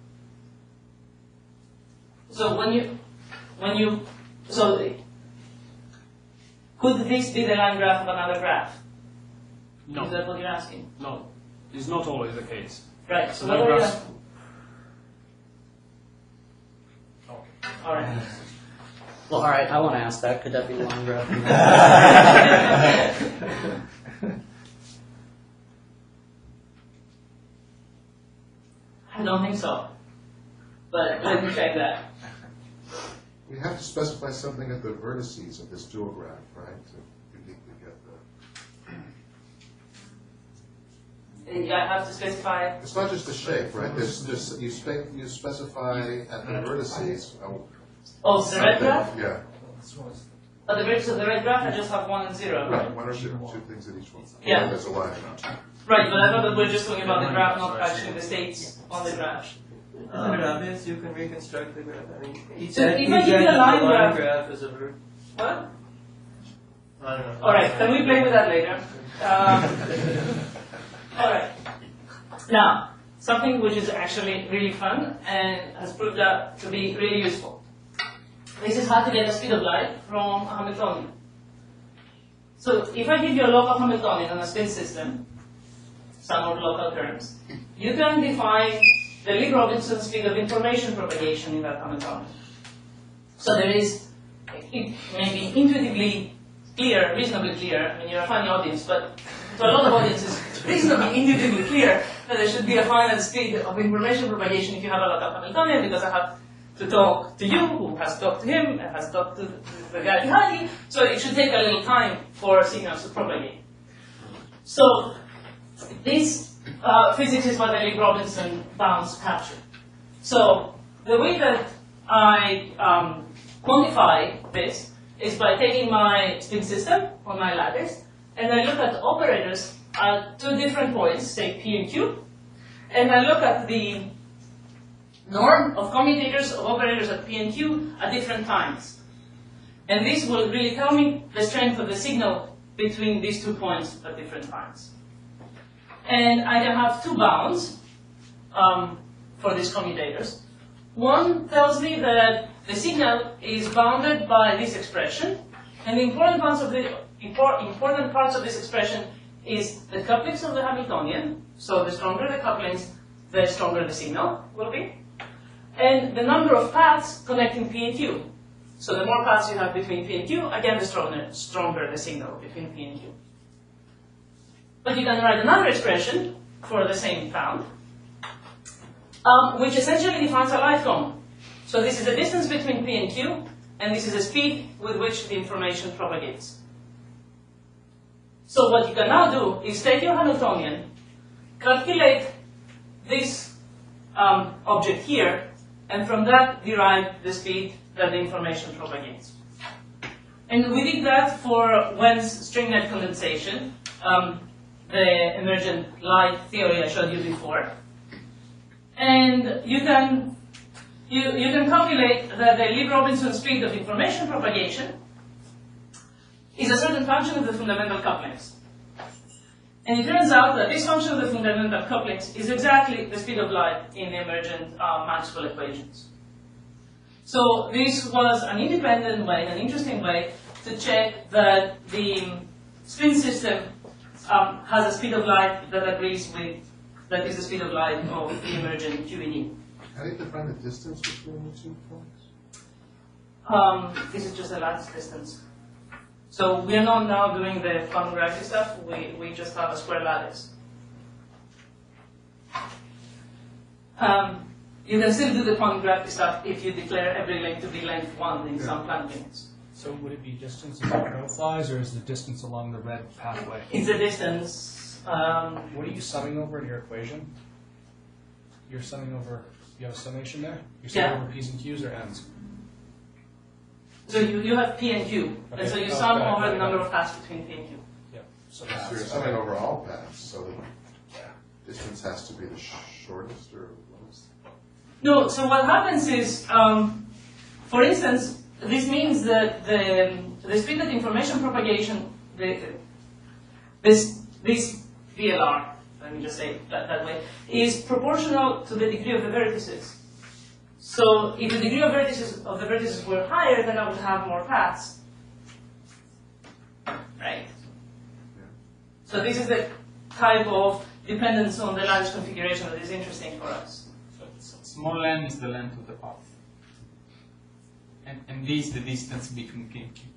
[SPEAKER 1] could this be the line graph of another graph?
[SPEAKER 6] No.
[SPEAKER 1] Is that what you're asking?
[SPEAKER 6] No. It's not always the case.
[SPEAKER 1] Right, so
[SPEAKER 6] Line
[SPEAKER 1] what are you
[SPEAKER 6] graphs-
[SPEAKER 1] asking?
[SPEAKER 6] Okay.
[SPEAKER 1] All right.
[SPEAKER 7] Well, all right. I want to ask that. Could that be the line graph?
[SPEAKER 1] I don't think so. But let me check that.
[SPEAKER 2] We have to specify something at the vertices of this dual graph, right, to uniquely get the...
[SPEAKER 1] I have to specify.
[SPEAKER 2] It's not just the shape, right? You specify at the vertices.
[SPEAKER 1] Oh, the red graph?
[SPEAKER 2] Yeah,
[SPEAKER 1] Oh, the red graph, I just have 1 and 0,
[SPEAKER 2] right,
[SPEAKER 1] right?
[SPEAKER 2] one or two things at each one.
[SPEAKER 1] Yeah.
[SPEAKER 2] There's a line.
[SPEAKER 1] Right, but I thought that we're just talking about the graph, not actually the states on the graph.
[SPEAKER 3] Isn't it obvious you can reconstruct the graph? I mean, each
[SPEAKER 1] So
[SPEAKER 3] edge
[SPEAKER 1] if I give you a
[SPEAKER 3] of the
[SPEAKER 1] line
[SPEAKER 3] line
[SPEAKER 1] graph-
[SPEAKER 3] graph is a verb.
[SPEAKER 1] What?
[SPEAKER 3] I don't know.
[SPEAKER 1] All right, can we play with that later? All right. Now, something which is actually really fun and has proved out to be really useful. This is how to get the speed of light from a Hamiltonian. So if I give you a local Hamiltonian on a spin system, some of local terms, you can define the Lie-Robinson speed of information propagation in that Hamiltonian. So there is, it may be intuitively clear, reasonably clear, I mean you're a funny audience, but to a lot of audiences, it's reasonably intuitively clear that there should be a finite speed of information propagation if you have a local Hamiltonian, because I have to talk to you, who has talked to him, and has talked to the guy behind me, so it should take a little time for signals to propagate. So this physics is what the Lie-Robinson bounds capture. So the way that I quantify this is by taking my spin system on my lattice, and I look at operators at two different points, say P and Q, and I look at the norm of commutators of operators at P and Q at different times. And this will really tell me the strength of the signal between these 2 points at different times. And I can have two bounds for these commutators. One tells me that the signal is bounded by this expression, and the important parts of this expression is the couplings of the Hamiltonian. So the stronger the couplings, the stronger the signal will be, and the number of paths connecting P and Q. So the more paths you have between P and Q, again, the stronger the signal between P and Q. But you can write another expression for the same bound, which essentially defines a light cone. So this is the distance between P and Q, and this is the speed with which the information propagates. So what you can now do is take your Hamiltonian, calculate this object here, and from that derive the speed that the information propagates. And we did that for Wen's string net condensation, the emergent light theory I showed you before. And you can calculate that the Lieb-Robinson speed of information propagation is a certain function of the fundamental couplings. And it turns out that this function of the fundamental couplings is exactly the speed of light in the emergent Maxwell equations. So this was an independent way, an interesting way, to check that the spin system has a speed of light that agrees with, that is the speed of light of the emergent QED.
[SPEAKER 2] How do you define the distance between the 2 points?
[SPEAKER 1] This is just the lattice distance. So we are not now doing the quantum gravity stuff, we just have a square lattice. You can still do the quantum gravity stuff if you declare every length to be length 1 in some Planck units.
[SPEAKER 8] So would it be distance as the crow flies, or is the distance along the red pathway?
[SPEAKER 1] It's the distance.
[SPEAKER 8] What are you summing over in your equation? You're summing over, you have a summation there? You're summing over P's and Q's or N's?
[SPEAKER 1] So you have P and Q,
[SPEAKER 8] Okay.
[SPEAKER 1] and so you
[SPEAKER 8] Oh,
[SPEAKER 1] sum
[SPEAKER 8] got it,
[SPEAKER 1] over
[SPEAKER 8] got
[SPEAKER 1] the
[SPEAKER 8] it,
[SPEAKER 1] number
[SPEAKER 8] got it.
[SPEAKER 1] of paths between P and Q.
[SPEAKER 8] Yeah. So
[SPEAKER 2] So you're
[SPEAKER 8] that's,
[SPEAKER 2] summing over all paths, so the distance has to be the shortest, or what is
[SPEAKER 1] No, so what happens is, for instance, this means that the speed of information propagation, this VLR, let me just say it that way, is proportional to the degree of the vertices. So if the degree of the vertices were higher, then I would have more paths. Right? So this is the type of dependence on the lattice configuration that is interesting for us.
[SPEAKER 9] So small n is the length of the path. And d is the distance between P and Q.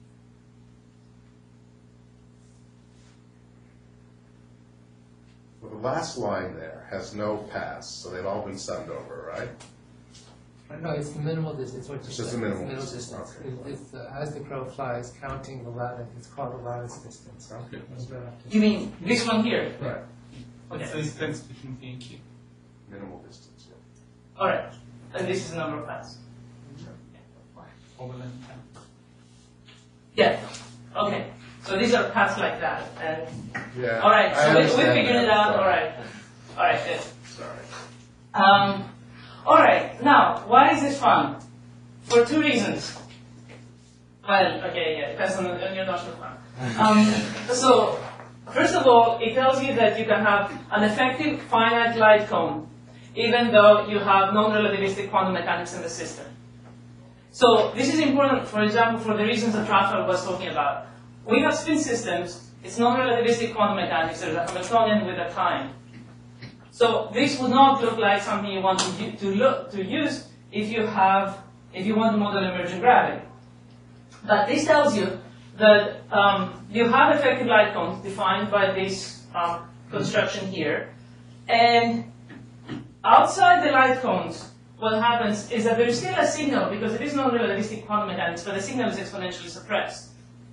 [SPEAKER 2] Well, the last line there has no paths, so they've all been summed over, right?
[SPEAKER 10] No, it's the minimal distance.
[SPEAKER 2] It's just the minimal distance, okay.
[SPEAKER 10] It's as the crow flies, counting the lattice. It's called the lattice distance.
[SPEAKER 2] Okay.
[SPEAKER 1] You mean this one here?
[SPEAKER 2] Right.
[SPEAKER 9] That's the distance between P and Q.
[SPEAKER 2] Minimal distance, yeah.
[SPEAKER 1] All right. And this is the number of paths.
[SPEAKER 9] Over length time.
[SPEAKER 1] Yeah. Okay. So these are paths like that. And
[SPEAKER 2] Yeah.
[SPEAKER 1] all right.
[SPEAKER 2] I
[SPEAKER 1] So we
[SPEAKER 2] understand
[SPEAKER 1] figured
[SPEAKER 2] that.
[SPEAKER 1] it out.
[SPEAKER 2] Sorry.
[SPEAKER 1] All right. All right. Good.
[SPEAKER 2] Sorry.
[SPEAKER 1] All right. Now, why is this fun? For two reasons. Well, okay, yeah, depends on your notion of fun. So, first of all, it tells you that you can have an effective finite light cone, even though you have non-relativistic quantum mechanics in the system. So, this is important, for example, for the reasons that Raphael was talking about. We have spin systems, it's non-relativistic quantum mechanics, there's a Hamiltonian with a time. So this would not look like something you want to use if you want to model emergent gravity. But this tells you that you have effective light cones defined by this construction here, and outside the light cones, what happens is that there is still a signal because it is non-relativistic quantum mechanics, but the signal is exponentially suppressed.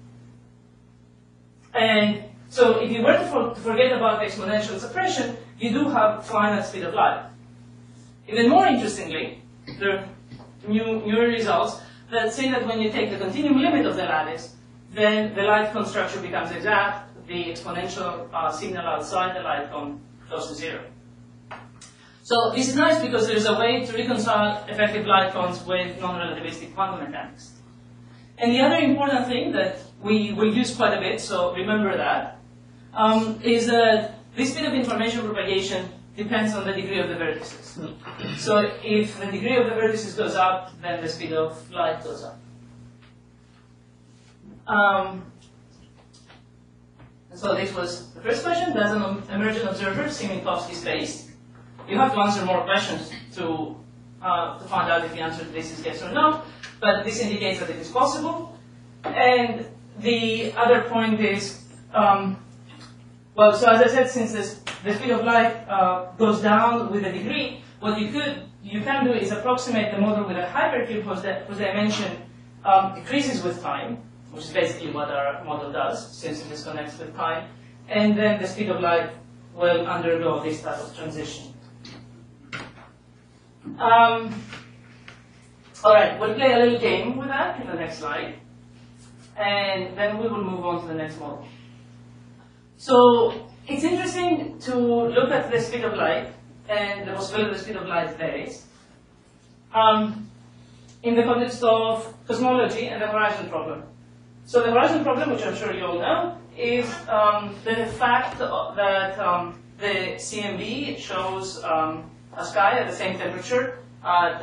[SPEAKER 1] And so if you were to forget about the exponential suppression, you do have finite speed of light. Even more interestingly, there are newer results that say that when you take the continuum limit of the lattice, then the light cone structure becomes exact, the exponential signal outside the light cone goes to 0. So this is nice because there is a way to reconcile effective light cones with non-relativistic quantum mechanics. And the other important thing that we will use quite a bit, so remember that, is that this speed of information propagation depends on the degree of the vertices. So if the degree of the vertices goes up, then the speed of light goes up. So this was the first question. Does an emergent observer see Minkowski space? You have to answer more questions to find out if the answer to this is yes or no. but this indicates that it is possible. And the other point is, well, so as I said, since the speed of light goes down with a degree, what you can do is approximate the model with a hypercube whose dimension decreases with time, which is basically what our model does, since it disconnects with time, and then the speed of light will undergo this type of transition. All right, we'll play a little game with that in the next slide, and then we will move on to the next model. So it's interesting to look at the speed of light and the possibility the speed of light varies in the context of cosmology and the horizon problem. So the horizon problem, which I'm sure you all know, is the fact that the CMB shows a sky at the same temperature at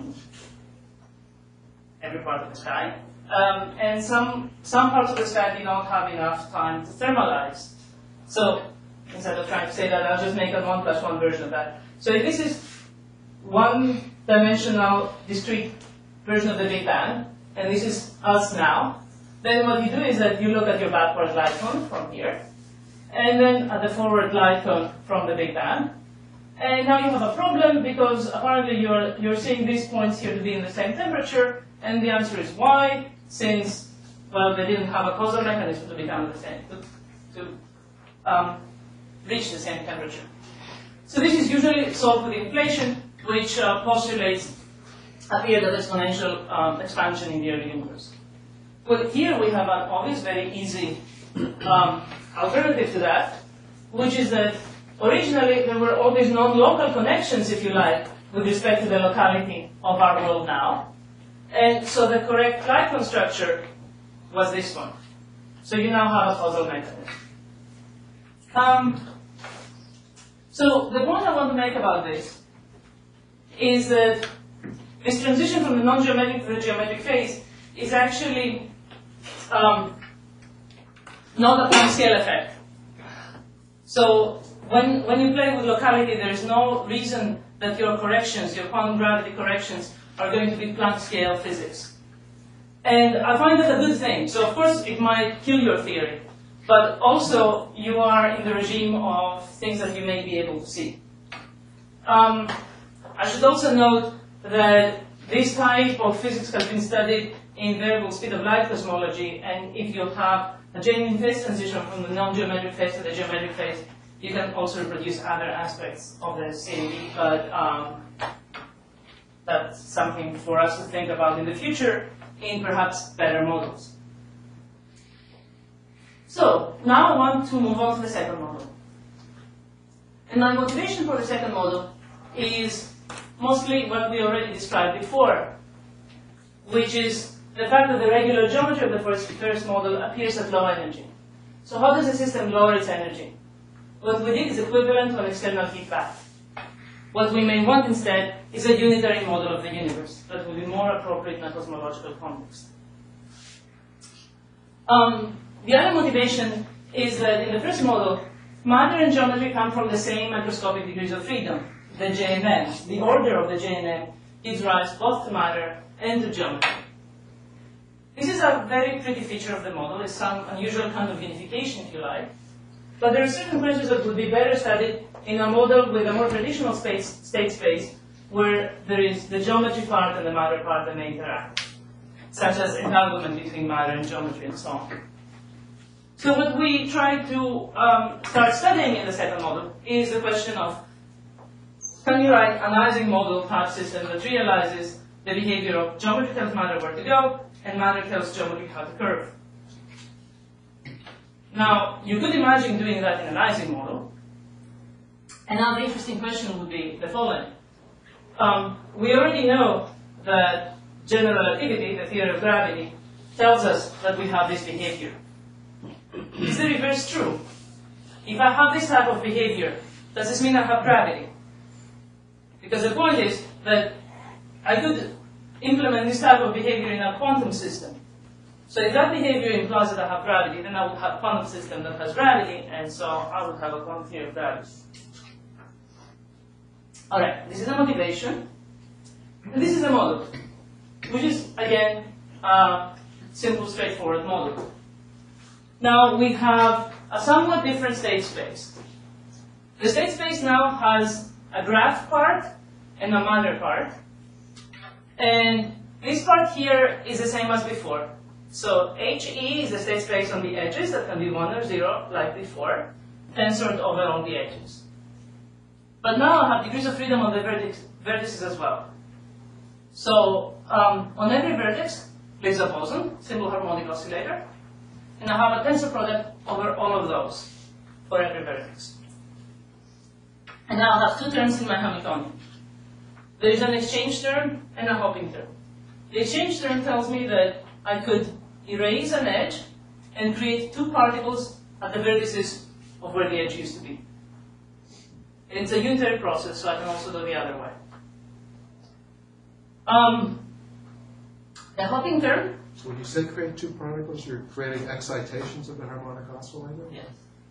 [SPEAKER 1] every part of the sky, and some parts of the sky do not have enough time to thermalize. So instead of trying to say that, I'll just make a 1+1 version of that. So if this is one-dimensional discrete version of the Big Bang, and this is us now, then what you do is that you look at your backward light cone from here, and then at the forward light cone from the Big Bang. And now you have a problem because apparently you're seeing these points here to be in the same temperature, and the answer is why, since, well, they didn't have a causal mechanism to become the same, to reach the same temperature. So this is usually solved with inflation, which postulates a period of exponential expansion in the early universe. Well, here we have an obvious, very easy alternative to that, which is that originally there were all these non-local connections, if you like, with respect to the locality of our world now. And so the correct light cone structure was this one. So you now have a causal mechanism. So the point I want to make about this is that this transition from the non-geometric to the geometric phase is actually not a time-scale effect. So when you play with locality, there is no reason that your corrections, your quantum gravity corrections, are going to be Planck-scale physics. And I find that a good thing. So of course it might kill your theory, but also you are in the regime of things that you may be able to see. I should also note that this type of physics has been studied in variable speed of light cosmology, and if you have a genuine phase transition from the non-geometric phase to the geometric phase, you can also reproduce other aspects of the CMB, but that's something for us to think about in the future in perhaps better models. So, now I want to move on to the second model. And my motivation for the second model is mostly what we already described before, which is the fact that the regular geometry of the first model appears at low energy. So how does the system lower its energy? What we did is equivalent to an external heat bath. What we may want instead is a unitary model of the universe that will be more appropriate in a cosmological context. The other motivation is that in the first model, matter and geometry come from the same microscopic degrees of freedom, the J and M. The order of the J and M gives rise both to matter and to geometry. This is a very pretty feature of the model. It's some unusual kind of unification, if you like. But there are certain questions that would be better studied in a model with a more traditional state space, where there is the geometry part and the matter part that may interact, such as entanglement between matter and geometry and so on. So what we try to start studying in the second model is the question of, can you write an Ising model type system that realizes the behavior of geometry tells matter where to go, and matter tells geometry how to curve. Now, you could imagine doing that in an Ising model. And now the interesting question would be the following. We already know that general relativity, the theory of gravity, tells us that we have this behavior. Is the reverse true? If I have this type of behavior, does this mean I have gravity? Because the point is that I could implement this type of behavior in a quantum system. So if that behavior implies that I have gravity, then I would have a quantum system that has gravity, and so I would have a quantum theory of gravity. Alright, this is the motivation, and this is the model. which is, again, a simple, straightforward model. Now we have a somewhat different state space. The state space now has a graph part and a matter part. And this part here is the same as before. So HE is the state space on the edges that can be 1 or 0, like before, tensored over all the edges. But now I have degrees of freedom on the vertices as well. So on every vertex lives a boson, simple harmonic oscillator, and I have a tensor product over all of those for every vertex. And now I have two terms in my Hamiltonian. There is an exchange term and a hopping term. The exchange term tells me that I could erase an edge and create two particles at the vertices of where the edge used to be. It's a unitary process, so I can also do the other way. The hopping term.
[SPEAKER 11] So when you say create two particles, you're creating excitations of the harmonic oscillator?
[SPEAKER 1] Yes.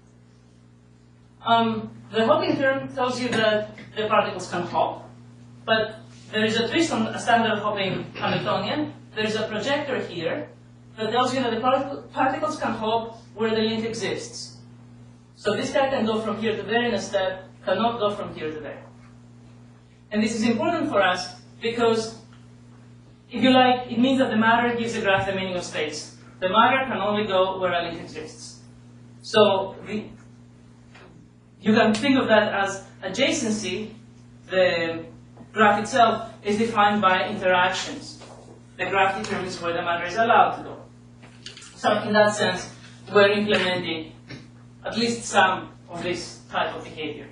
[SPEAKER 1] The hopping term tells you that the particles can hop, but there is a twist on a standard hopping Hamiltonian. There is a projector here that tells you that the particles can hop where the link exists. So this guy can go from here to there in a step, cannot go from here to there. And this is important for us because, if you like, it means that the matter gives the graph the meaning of space. The matter can only go where a link exists. So you can think of that as adjacency. The graph itself is defined by interactions. The graph determines where the matter is allowed to go. So in that sense, we're implementing at least some of this type of behavior.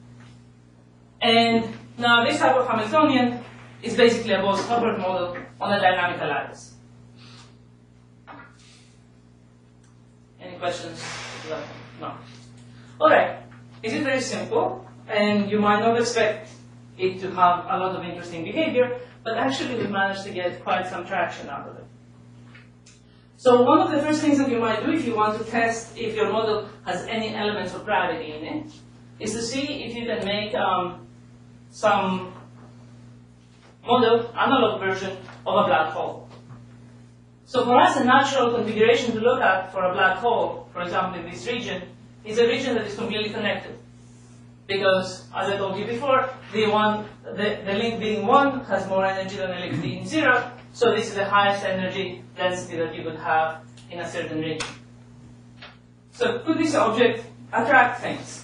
[SPEAKER 1] And now this type of Hamiltonian is basically a Bose-Hubbard model on a dynamical lattice. Any questions? No. All right. This is very simple, and you might not expect it to have a lot of interesting behavior, but actually we've managed to get quite some traction out of it. So one of the first things that you might do if you want to test if your model has any elements of gravity in it is to see if you can make some model, analog version of a black hole. So for us, a natural configuration to look at for a black hole, for example, in this region, is a region that is completely connected. Because, as I told you before, the link being 1 has more energy than the link being 0, so this is the highest energy density that you could have in a certain region. So could this object attract things?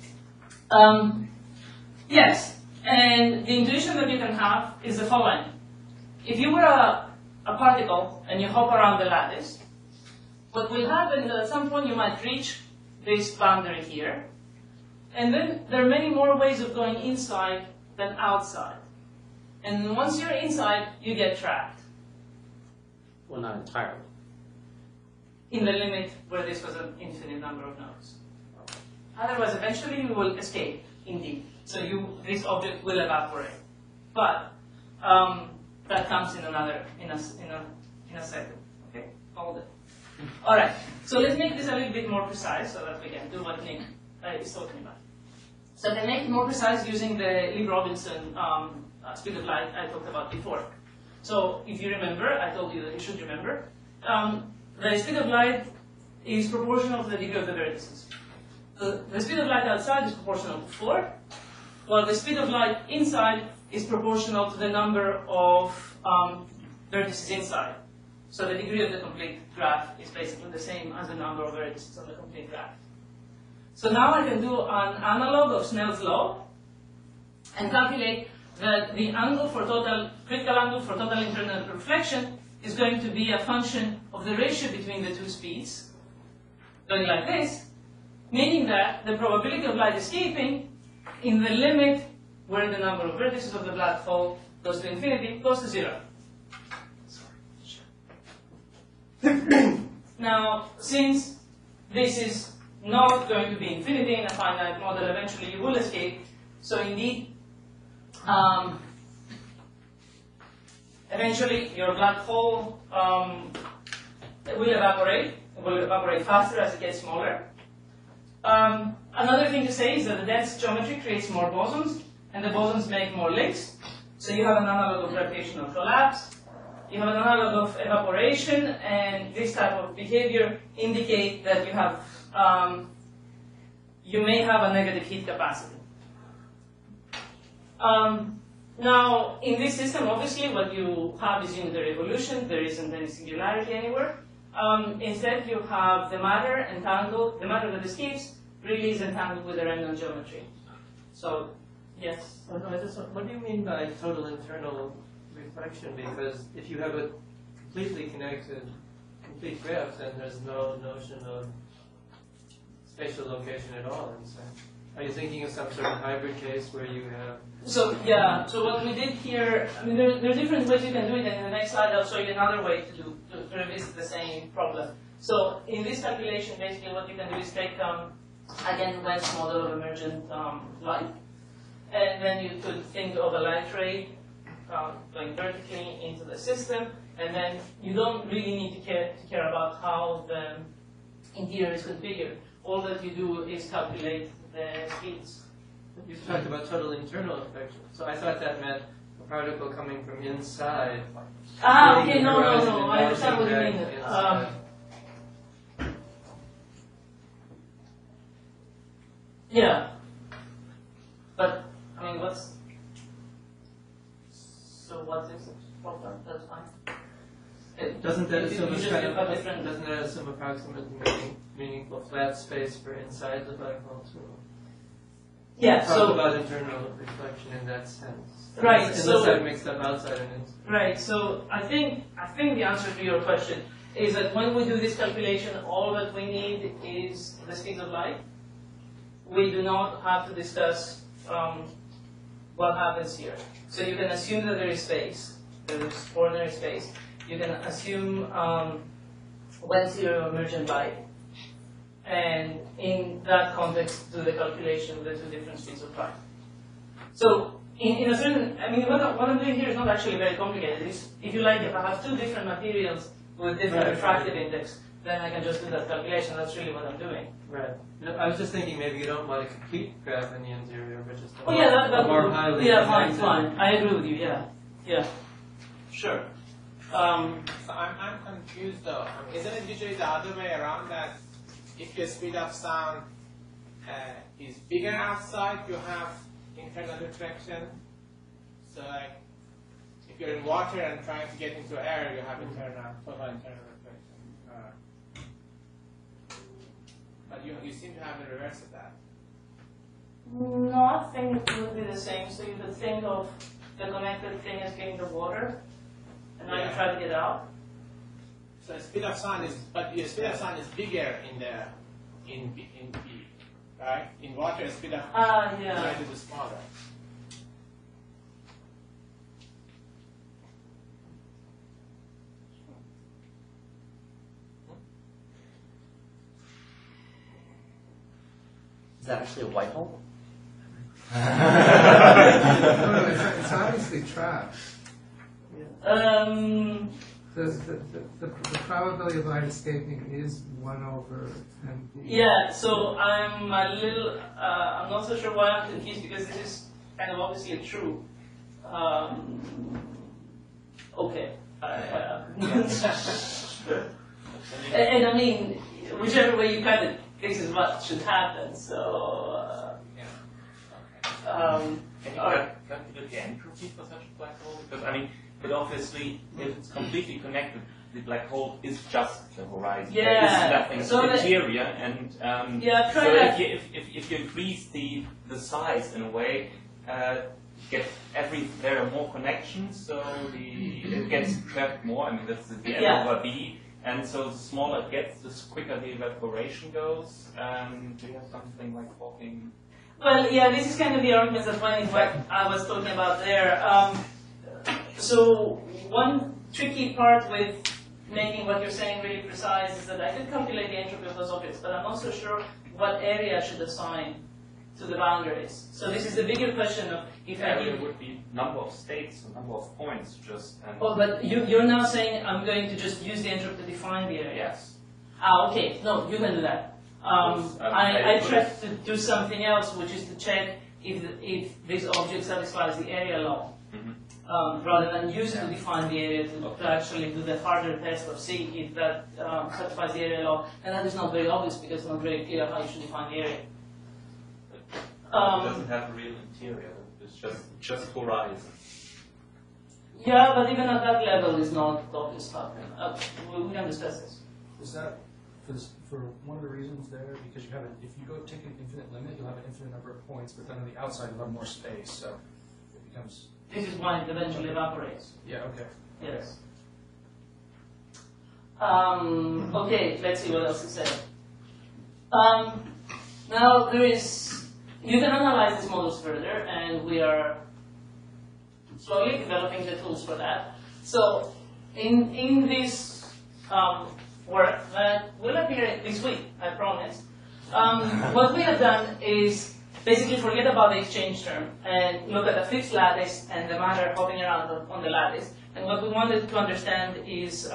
[SPEAKER 1] Yes, and the intuition that you can have is the following. If you were a particle and you hop around the lattice, what will happen is that at some point you might reach this boundary here, and then there are many more ways of going inside than outside. And once you're inside, you get trapped.
[SPEAKER 7] Well, not entirely.
[SPEAKER 1] In the limit where this was an infinite number of nodes. Otherwise, eventually you will escape, indeed. So this object will evaporate. But that comes in a second. Okay, hold it. All right. So let's make this a little bit more precise so that we can do what Nick is talking about. So I can make it more precise using the Lieb-Robinson speed of light I talked about before. So if you remember, I told you that you should remember, the speed of light is proportional to the degree of the vertices. The speed of light outside is proportional to 4, while the speed of light inside is proportional to the number of vertices inside. So the degree of the complete graph is basically the same as the number of vertices on the complete graph. So now I can do an analog of Snell's law and calculate that the angle for critical angle for total internal reflection is going to be a function of the ratio between the two speeds, going like this, meaning that the probability of light escaping in the limit where the number of vertices of the black hole goes to infinity goes to 0. Now, since this is not going to be infinity in a finite model, eventually you will escape. So indeed, eventually your black hole will evaporate. It will evaporate faster as it gets smaller. Another thing to say is that the dense geometry creates more bosons, and the bosons make more links. So you have an analog of gravitational collapse. you have an analog of evaporation, and this type of behavior indicate that you have, you may have a negative heat capacity. Now, in this system, obviously, what you have is unitary evolution. There isn't any singularity anywhere. Instead, you have the matter entangled. The matter that escapes really is entangled with the random geometry. So, yes.
[SPEAKER 3] What do you mean by total internal reflection? Because if you have a completely connected, complete graph, then there's no notion of spatial location at all inside. Are you thinking of some sort of hybrid case where you have...
[SPEAKER 1] So, yeah, so what we did here, I mean, there are different ways you can do it, and in the next slide I'll show you another way to revisit the same problem. So, in this calculation, basically what you can do is take, again, Wendt's model of emergent light, and then you could think of a light ray going vertically into the system, and then you don't really need to care about how the interior is configured. All that you do is calculate the speeds.
[SPEAKER 3] You talked about total internal reflection, so I thought that meant a particle coming from inside.
[SPEAKER 1] Ah, okay, no, I understand what you mean. Yeah, but I mean, what is the problem? That's fine.
[SPEAKER 3] Doesn't that assume approximate meaningful flat space for inside the black hole too?
[SPEAKER 1] Yeah,
[SPEAKER 3] Talk about internal reflection in that sense.
[SPEAKER 1] Right.
[SPEAKER 3] Unless I've mixed up outside and inside.
[SPEAKER 1] Right. So I think the answer to your question is that when we do this calculation, all that we need is the speed of light. We do not have to discuss what happens here. So you can assume that there is space, there is ordinary space. You can assume Wendt's theory of emergent light. And in that context, do the calculation of the two different speeds of light. So, in a certain, I mean, what I'm doing here is not actually very complicated. It's, if you like, if I have two different materials with different refractive index, then I can just do that calculation. That's really what I'm doing.
[SPEAKER 3] Right. No, I was just thinking maybe you don't want a complete graph in the interior, but just
[SPEAKER 1] that
[SPEAKER 3] more highly.
[SPEAKER 1] Yeah, fine. I agree with you. Yeah. Sure.
[SPEAKER 12] So I'm confused though. Isn't it usually the other way around that? If the speed of sound is bigger outside, you have internal reflection. So like, if you're in water and trying to get into air, you have total internal reflection. But you seem to have the reverse of that.
[SPEAKER 1] No, I think it would be the same. So you could think of the connected thing as being the water, and now you try to get out.
[SPEAKER 12] So the speed of sound is, but the speed of sound is bigger in B, right? In water, the speed of light is smaller.
[SPEAKER 7] Is that actually a white hole?
[SPEAKER 10] It's obviously trapped. The probability of light escaping is 1 over mv.
[SPEAKER 1] Yeah, so I'm a little, I'm not so sure why I'm confused, because this is kind of obviously true. Okay. And I mean, whichever way you cut it, this is what should happen, so...
[SPEAKER 13] Can you calculate the entropy for such a black hole? Because, I mean, but obviously, if it's completely connected, the black hole is just the horizon.
[SPEAKER 1] Yeah.
[SPEAKER 13] There is nothing interior, and so if you increase the size in a way, there are more connections, so it gets trapped more. I mean, that's the N over B, and so the smaller it gets, the quicker the evaporation goes. Do you have something like Hawking?
[SPEAKER 1] Well, yeah, this is kind of the argument that I was talking about there. So one tricky part with making what you're saying really precise is that I could calculate the entropy of those objects, but I'm not so sure what area I should assign to the boundaries. So this is the bigger question of if
[SPEAKER 13] area would be number of states, or number of points, just.
[SPEAKER 1] Oh, but you're now saying I'm going to just use the entropy to define the area.
[SPEAKER 13] Yes.
[SPEAKER 1] Ah, okay. No, you can do that. I tried to do something else, which is to check if this object satisfies the area law. rather than use it to define the area to actually do the harder test of see if that satisfies the area law. And that is not very obvious because it's not very clear how you should define the area.
[SPEAKER 13] It doesn't have a real interior. It's just horizon.
[SPEAKER 1] Yeah, but even at that level, it's not obvious how. We can discuss this.
[SPEAKER 8] Is that for one of the reasons there? Because you have if you go take an infinite limit, you'll have an infinite number of points, but then on the outside you'll have more space, so it becomes.
[SPEAKER 1] This is why it eventually evaporates.
[SPEAKER 8] Yeah. Okay.
[SPEAKER 1] Yes. Okay, let's see what else is said. Now you can analyze these models further, and we are slowly developing the tools for that. So in this work that will appear this week, I promise, what we have done is basically forget about the exchange term and look at a fixed lattice and the matter hopping around on the lattice. And what we wanted to understand is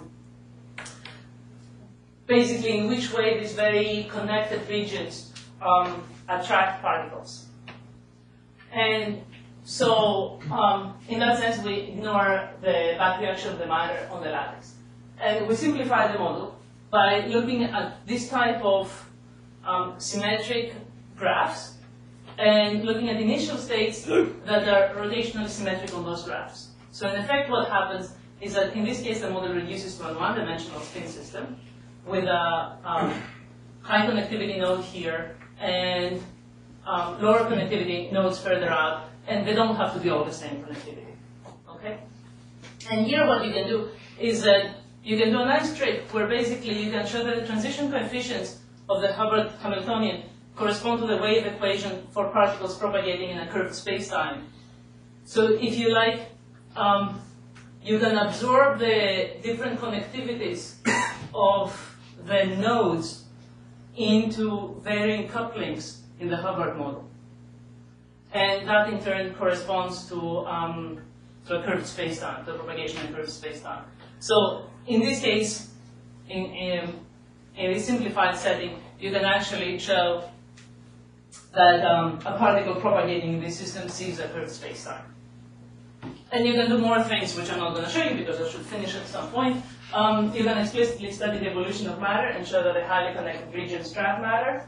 [SPEAKER 1] basically in which way these very connected regions attract particles. And so in that sense, we ignore the back reaction of the matter on the lattice. And we simplify the model by looking at this type of symmetric graphs and looking at initial states that are rotationally symmetric on those graphs. So in effect, what happens is that in this case, the model reduces to a one-dimensional spin system with a high connectivity node here and lower connectivity nodes further out, and they don't have to be all the same connectivity. Okay? And here what you can do is that you can do a nice trick where basically you can show that the transition coefficients of the Hubbard Hamiltonian correspond to the wave equation for particles propagating in a curved spacetime. So if you like, you can absorb the different connectivities of the nodes into varying couplings in the Hubbard model. And that in turn corresponds to a curved spacetime, the propagation in curved spacetime. So in this case, in a simplified setting, you can actually show that a particle propagating in this system sees a curved spacetime. And you can do more things, which I'm not going to show you because I should finish at some point. You can explicitly study the evolution of matter and show that the highly connected regions trap matter.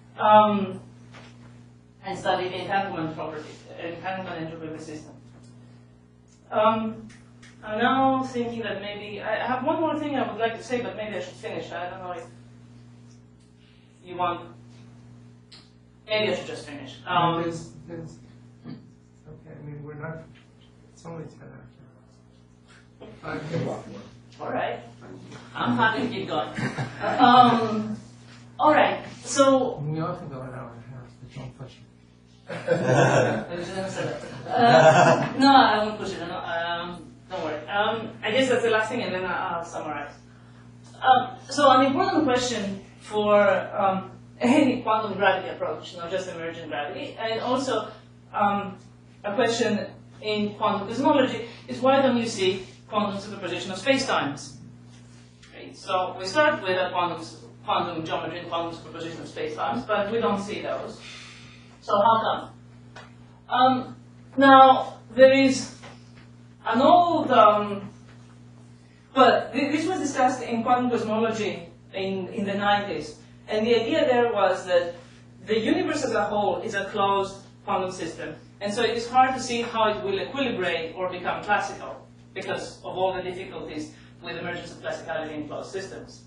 [SPEAKER 1] And study the entanglement property, entanglement entropy of the system. I'm now thinking that maybe, I have one more thing I would like to say, but maybe I should finish. I don't know if you want, maybe I should just finish.
[SPEAKER 10] Okay, I mean, we're not, it's only 10 after.
[SPEAKER 1] All right, I'm happy to keep going. All right, so.
[SPEAKER 10] We often go an hour and a half, but don't push it.
[SPEAKER 1] No, I won't push it. Don't worry. I guess that's the last thing, and then I'll summarize. So an important question for any quantum gravity approach, not just emergent gravity, and also a question in quantum cosmology is why don't you see quantum superposition of spacetimes? Right? So we start with a quantum geometry and quantum superposition of spacetimes, but we don't see those. So how come? Now, there is an old, but this was discussed in quantum cosmology in the 90s. And the idea there was that the universe as a whole is a closed quantum system. And so it is hard to see how it will equilibrate or become classical because of all the difficulties with emergence of classicality in closed systems.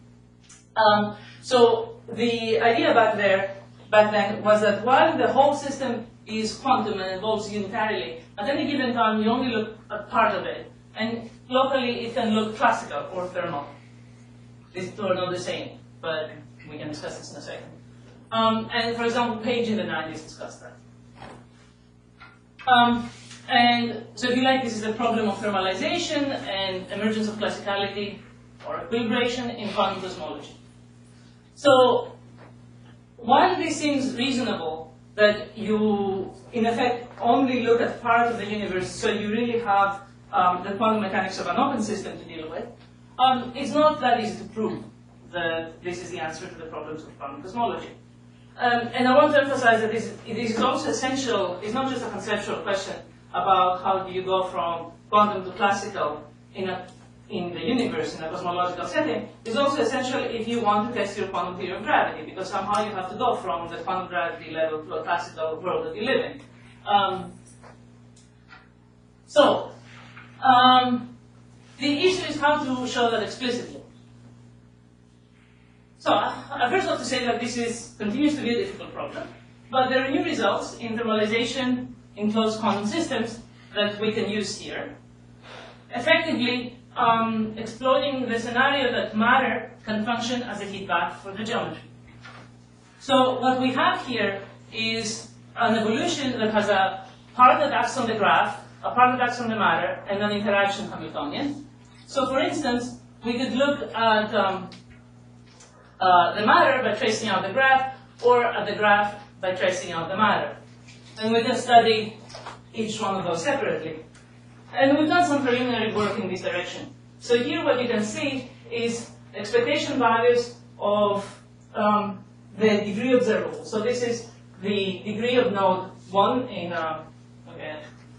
[SPEAKER 1] So the idea back then was that while the whole system is quantum and evolves unitarily, at any given time you only look at part of it. And locally it can look classical or thermal. These two are not the same, but we can discuss this in a second. And for example, Page in the 90s discussed that. And so if you like, this is the problem of thermalization and emergence of classicality or equilibration in quantum cosmology. So while this seems reasonable that you, in effect, only look at part of the universe, so you really have the quantum mechanics of an open system to deal with, it's not that easy to prove that this is the answer to the problems of quantum cosmology. And I want to emphasize that this is also essential, it's not just a conceptual question, about how do you go from quantum to classical in the universe, in a cosmological setting, is also essential if you want to test your quantum theory of gravity, because somehow you have to go from the quantum gravity level to a classical world that you live in. The issue is how to show that explicitly. So I first want to say that this continues to be a difficult problem, but there are new results in thermalization in closed quantum systems that we can use here. Effectively, exploiting the scenario that matter can function as a feedback for the geometry. So what we have here is an evolution that has a part that acts on the graph, a part that acts on the matter, and an interaction Hamiltonian. So for instance, we could look at the matter by tracing out the graph, or at the graph by tracing out the matter. And we can study each one of those separately. And we've done some preliminary work in this direction. So here what you can see is expectation values of the degree observable. So this is the degree of node 1 in, okay.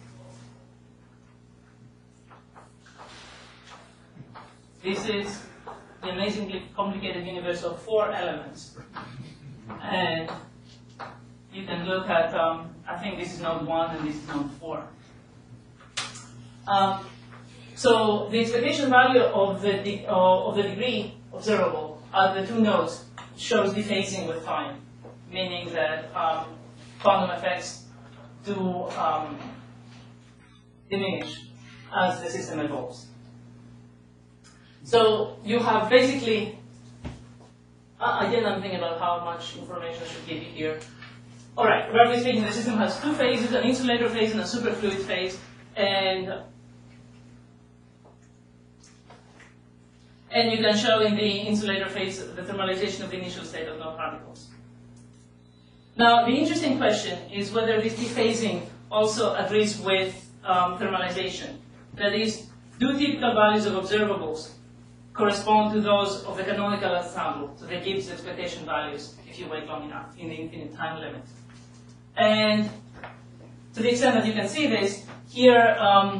[SPEAKER 1] This is the amazingly complicated universe of 4 elements. And you can look at, I think this is node 1 and this is node 4. So the expectation value of the degree observable at the 2 nodes shows dephasing with time, meaning that quantum effects do diminish as the system evolves. So you have basically, again I'm thinking about how much information I should give you here. Alright, roughly speaking, the system has 2 phases, an insulator phase and a superfluid phase, and you can show in the insulator phase the thermalization of the initial state of no particles. Now, the interesting question is whether this dephasing also agrees with thermalization. That is, do typical values of observables correspond to those of the canonical ensemble, so the Gibbs expectation values, if you wait long enough, in the infinite time limit. And to the extent that you can see this, here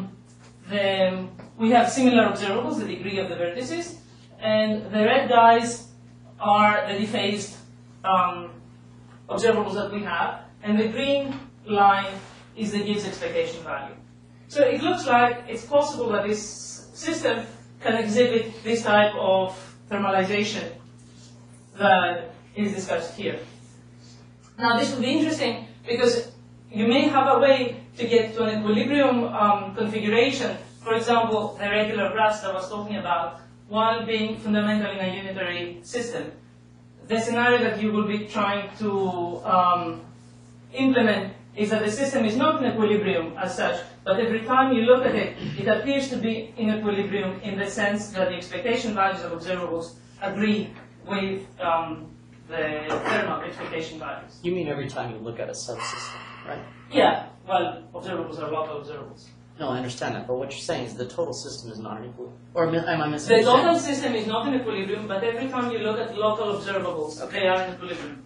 [SPEAKER 1] we have similar observables, the degree of the vertices, and the red guys are the dephased observables that we have, and the green line is the Gibbs expectation value. So it looks like it's possible that this system can exhibit this type of thermalization that is discussed here. Now this will be interesting because you may have a way to get to an equilibrium configuration, for example, the regular graphs that I was talking about, while being fundamental in a unitary system. The scenario that you will be trying to implement is that the system is not in equilibrium as such, but every time you look at it, it appears to be in equilibrium in the sense that the expectation values of observables agree with the thermal expectation values.
[SPEAKER 7] You mean every time you look at a subsystem, right?
[SPEAKER 1] Yeah, well, observables are local observables.
[SPEAKER 7] No, I understand that, but what you're saying is the total system is not in equilibrium. Or am I
[SPEAKER 1] The
[SPEAKER 7] misunderstanding?
[SPEAKER 1] total system is not in equilibrium, but every time you look at local observables, they are in equilibrium.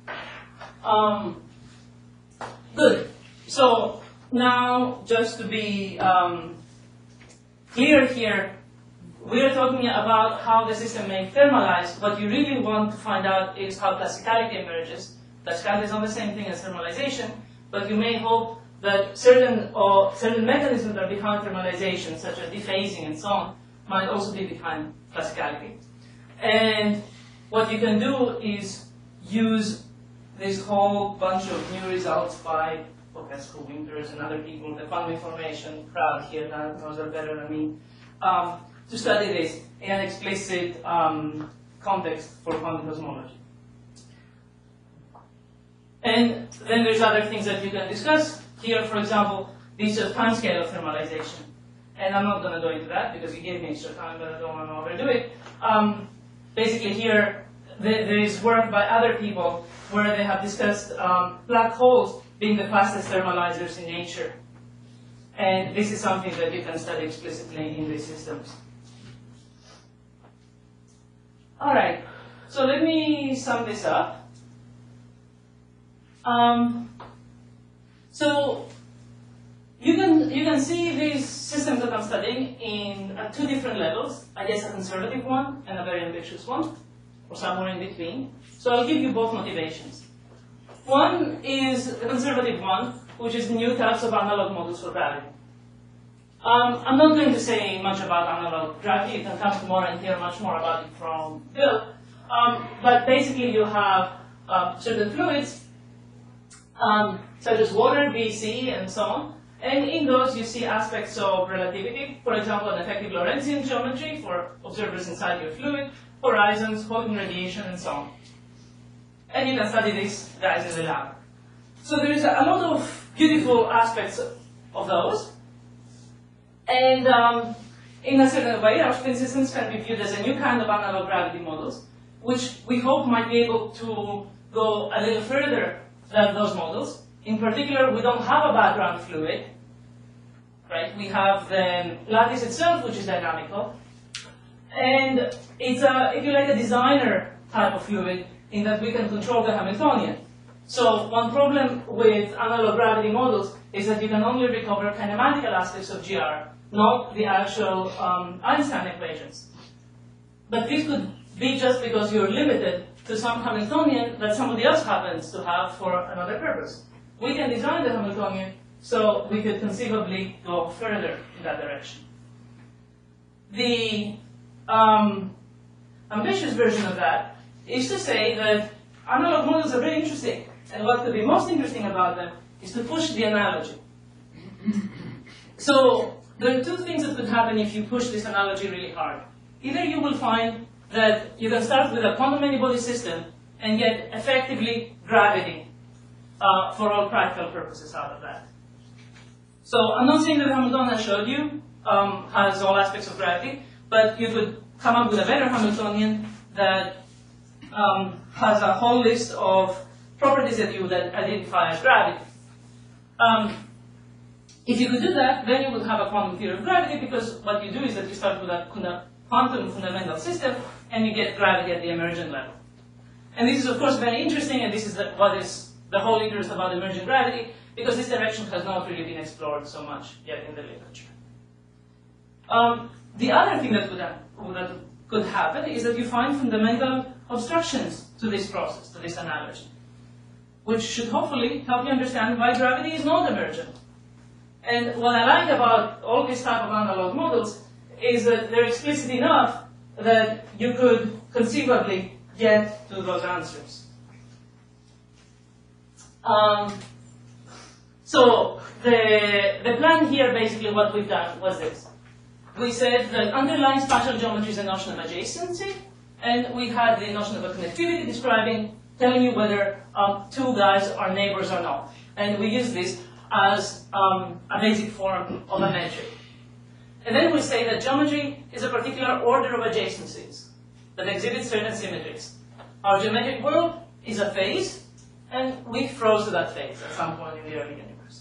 [SPEAKER 1] Good. So now, just to be clear here, we are talking about how the system may thermalize. What you really want to find out is how classicality emerges. Classicality is not the same thing as thermalization, but you may hope that certain mechanisms that are behind thermalization, such as dephasing and so on, might also be behind classicality. And what you can do is use this whole bunch of new results by Professor Winters and other people, the quantum information crowd here knows that better than me, to study this in an explicit context for quantum cosmology. And then there's other things that you can discuss. Here, for example, this timescale of thermalization. And I'm not going to go into that because you gave me extra time, but I don't want to overdo it. Basically here, there is work by other people where they have discussed black holes being the fastest thermalizers in nature. And this is something that you can study explicitly in these systems. All right, so let me sum this up. So you can see these systems that I'm studying at two different levels. I guess a conservative one and a very ambitious one, or somewhere in between. So I'll give you both motivations. One is the conservative one, which is new types of analog models for gravity. I'm not going to say much about analog gravity. You can come tomorrow and hear much more about it from Bill. But basically, you have certain fluids, such as water, BC, and so on. And in those, you see aspects of relativity. For example, an effective Lorentzian geometry for observers inside your fluid, horizons, Hawking radiation, and so on. And you can study these guys in the lab. So there is a lot of beautiful aspects of those. And in a certain way, our spin systems can be viewed as a new kind of analog gravity models, which we hope might be able to go a little further than those models. In particular, we don't have a background fluid, right? We have the lattice itself, which is dynamical. And it's if you like, a designer type of fluid in that we can control the Hamiltonian. So one problem with analog gravity models is that you can only recover kinematical aspects of GR, not the actual Einstein equations. But this could be just because you're limited to some Hamiltonian that somebody else happens to have for another purpose. We can design the Hamiltonian so we could conceivably go further in that direction. The ambitious version of that is to say that analog models are very interesting, and what could be most interesting about them is to push the analogy. So there are two things that could happen if you push this analogy really hard. Either you will find that you can start with a quantum many-body system and get effectively gravity for all practical purposes out of that. So I'm not saying that the Hamiltonian I showed you has all aspects of gravity, but you could come up with a better Hamiltonian that has a whole list of properties that you would identify as gravity. If you could do that, then you would have a quantum theory of gravity, because what you do is that you start with a quantum fundamental system, and you get gravity at the emergent level. And this is, of course, very interesting, and this is what is the whole interest about emergent gravity, because this direction has not really been explored so much yet in the literature. The other thing that could happen is that you find fundamental obstructions to this process, to this analogy, which should hopefully help you understand why gravity is not emergent. And what I like about all these type of analog models is that they're explicit enough that you could conceivably get to those answers. So the plan here, basically what we've done was this. We said that underlying spatial geometry is a notion of adjacency, and we had the notion of a connectivity telling you whether two guys are neighbors or not. And we use this as a basic form of a metric. And then we say that geometry is a particular order of adjacencies that exhibit certain symmetries. Our geometric world is a phase, and we froze to that phase at some point in the early universe.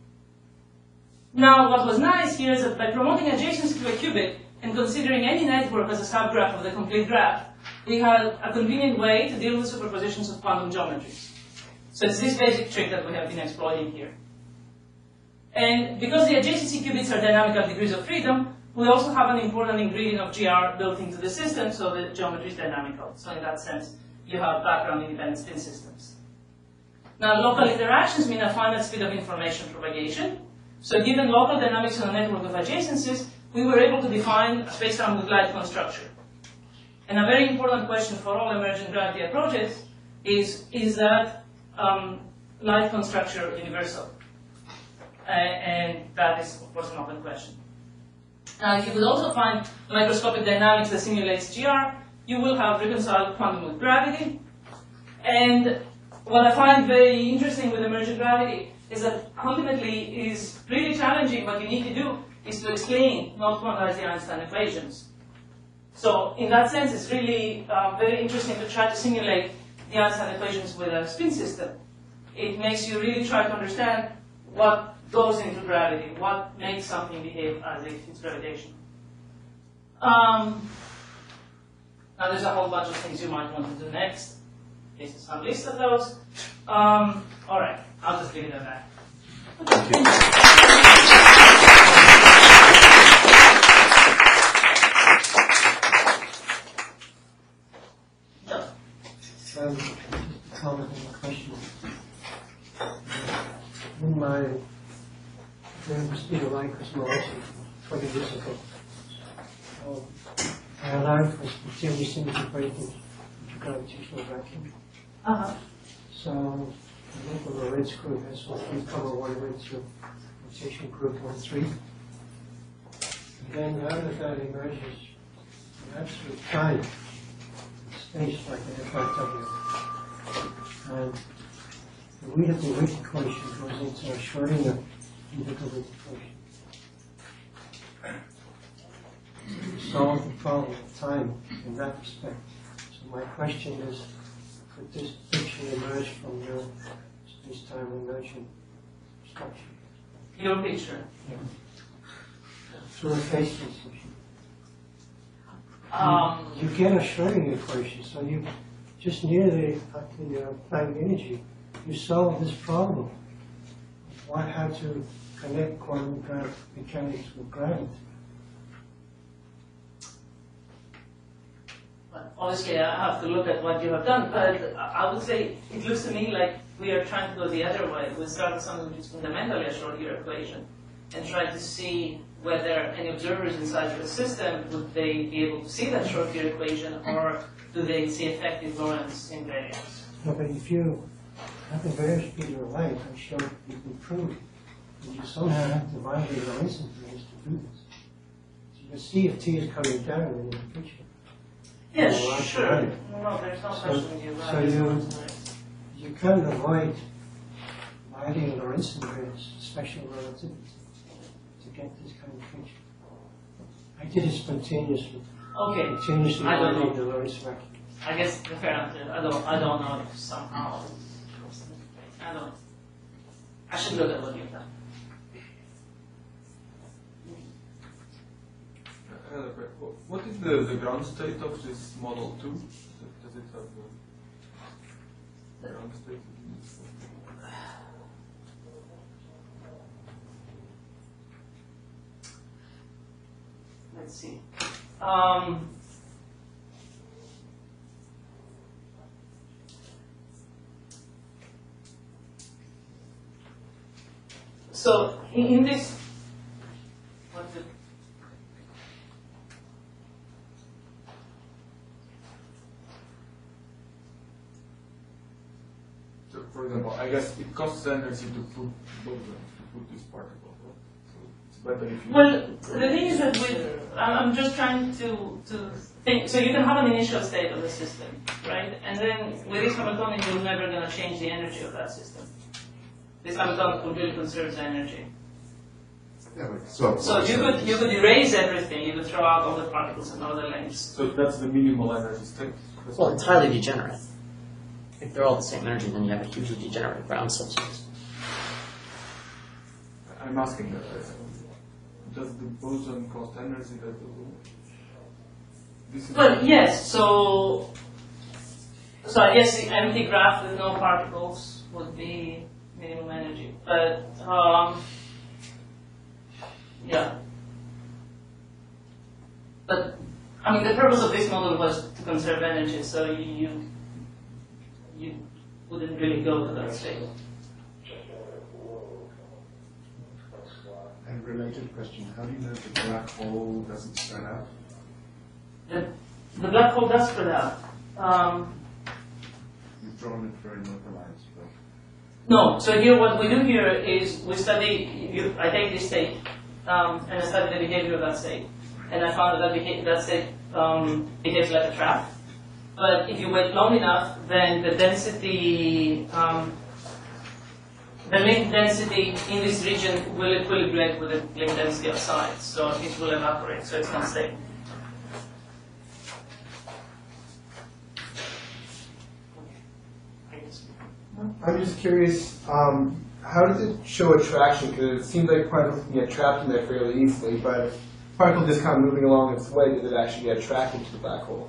[SPEAKER 1] Now, what was nice here is that by promoting adjacency to a qubit and considering any network as a subgraph of the complete graph, we had a convenient way to deal with superpositions of quantum geometries. So it's this basic trick that we have been exploiting here. And because the adjacency qubits are dynamical degrees of freedom, we also have an important ingredient of GR built into the system, so the geometry is dynamical. So in that sense, you have background independent spin systems. Now, local interactions mean a finite speed of information propagation. So given local dynamics on a network of adjacencies, we were able to define a spacetime with Lightcon structure. And a very important question for all emergent gravity approaches is that Lightcon structure universal? And that is, of course, an open question. You could also find microscopic dynamics that simulates GR. You will have reconciled quantum with gravity. And what I find very interesting with emergent gravity is that ultimately is really challenging. What you need to do is to explain, not quantize the Einstein equations. So in that sense, it's really very interesting to try to simulate the Einstein equations with a spin system. It makes you really try to understand what goes into gravity, what makes something behave as if it's gravitational. Now there's a whole bunch of things you might want to do next. This is some list of those. All right, I'll just leave it at that.
[SPEAKER 5] Comment on the question. In my speed of light cosmology 20 years ago, my life was continuously integrated into gravitational vacuum. So the local Lorentz group has 3,1 rotation group 1-3. And then out of that emerges an absolute time, space like an FIW. And the Wheeler-DeWitt equation goes into a Schrodinger Wheeler-DeWitt equation. To solve the problem of time in that respect. So my question is, could this picture emerge from your space-time emergent structure?
[SPEAKER 1] Your picture?
[SPEAKER 5] Yeah. Through a phase transition. You get a Schrodinger equation, so you just near the Planck energy, you solve this problem. How to connect quantum mechanics with gravity.
[SPEAKER 1] Obviously, I have to look at what you have done, but I would say it looks to me like we are trying to go the other way. We start with something which is fundamentally a Schrodinger equation and try to see whether any observers inside the system, would they be able to see that Schrodinger equation, or do they see effective Lorentz invariance?
[SPEAKER 5] No, but if you have a very speed of light, I showed you can prove that you somehow have to violate Lorentz invariance to do this. So you can see if T is coming down in the picture.
[SPEAKER 1] Yes, sure. No, there's no question you
[SPEAKER 5] So you can avoid violating Lorentz invariance, special relativity, to get this kind of picture. I did it spontaneously.
[SPEAKER 1] Okay.
[SPEAKER 5] Continuously
[SPEAKER 1] I don't
[SPEAKER 5] violating
[SPEAKER 1] know.
[SPEAKER 5] the Lorentz vacuum.
[SPEAKER 1] I guess fair enough. I don't know if somehow. I should look at what you've done.
[SPEAKER 4] What is the ground state of this model 2? Does it have the ground state?
[SPEAKER 1] Let's see. So in this, what's it?
[SPEAKER 4] So, for example, I guess it costs energy to put both of them, to put this particle. Right? So it's better if you.
[SPEAKER 1] Well, the thing is that I'm just trying to think. So you can have an initial state of the system, right? And then with this Hamiltonian, you're never going to change the energy of that system. This Hamiltonian really conserves energy.
[SPEAKER 2] Yeah,
[SPEAKER 1] So you could erase everything. You could throw out all the particles and all the lengths.
[SPEAKER 4] So that's the minimal energy state.
[SPEAKER 7] Well, it's highly degenerate. If they're all the same energy, then you have a hugely degenerate ground substance.
[SPEAKER 4] I'm asking that. Does the boson cost energy?
[SPEAKER 1] Well, yes. So I guess the empty graph with no particles would be minimum energy. But yeah. But I mean, the purpose of this model was to conserve energy, so you wouldn't really go to that state.
[SPEAKER 2] And related question, how do you know the black hole doesn't spread out?
[SPEAKER 1] The black hole does spread out.
[SPEAKER 2] You've drawn it very localized, but...
[SPEAKER 1] No, so here what we do here is we study, I take this state, and I study the behavior of that state. And I found that that state behaves like a trap. But if you wait long enough, then the density, the link density in this region will equilibrate with the link density outside. So it will evaporate, so it's not stable.
[SPEAKER 14] I'm just curious, how does it show attraction? Because it seems like particles can get trapped in there fairly easily, but particle just kind of moving along its way, does it actually get attracted to the black hole?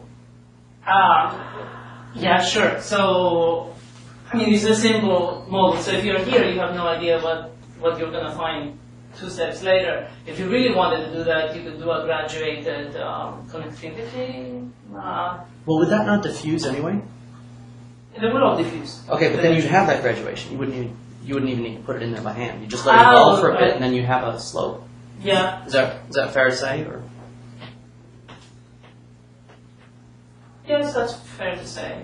[SPEAKER 1] Yeah, sure. So, I mean, it's a simple model. So if you're here, you have no idea what what you're going to find 2 steps later. If you really wanted to do that, you could do a graduated connectivity.
[SPEAKER 7] Well, would that not diffuse anyway?
[SPEAKER 1] They will all diffuse.
[SPEAKER 7] Okay, but then you'd have that graduation. You wouldn't even need to put it in there by hand. You just let it evolve for a bit, and then you have a slope.
[SPEAKER 1] Yeah.
[SPEAKER 7] Is that fair to say, or?
[SPEAKER 1] Yes, that's fair to say.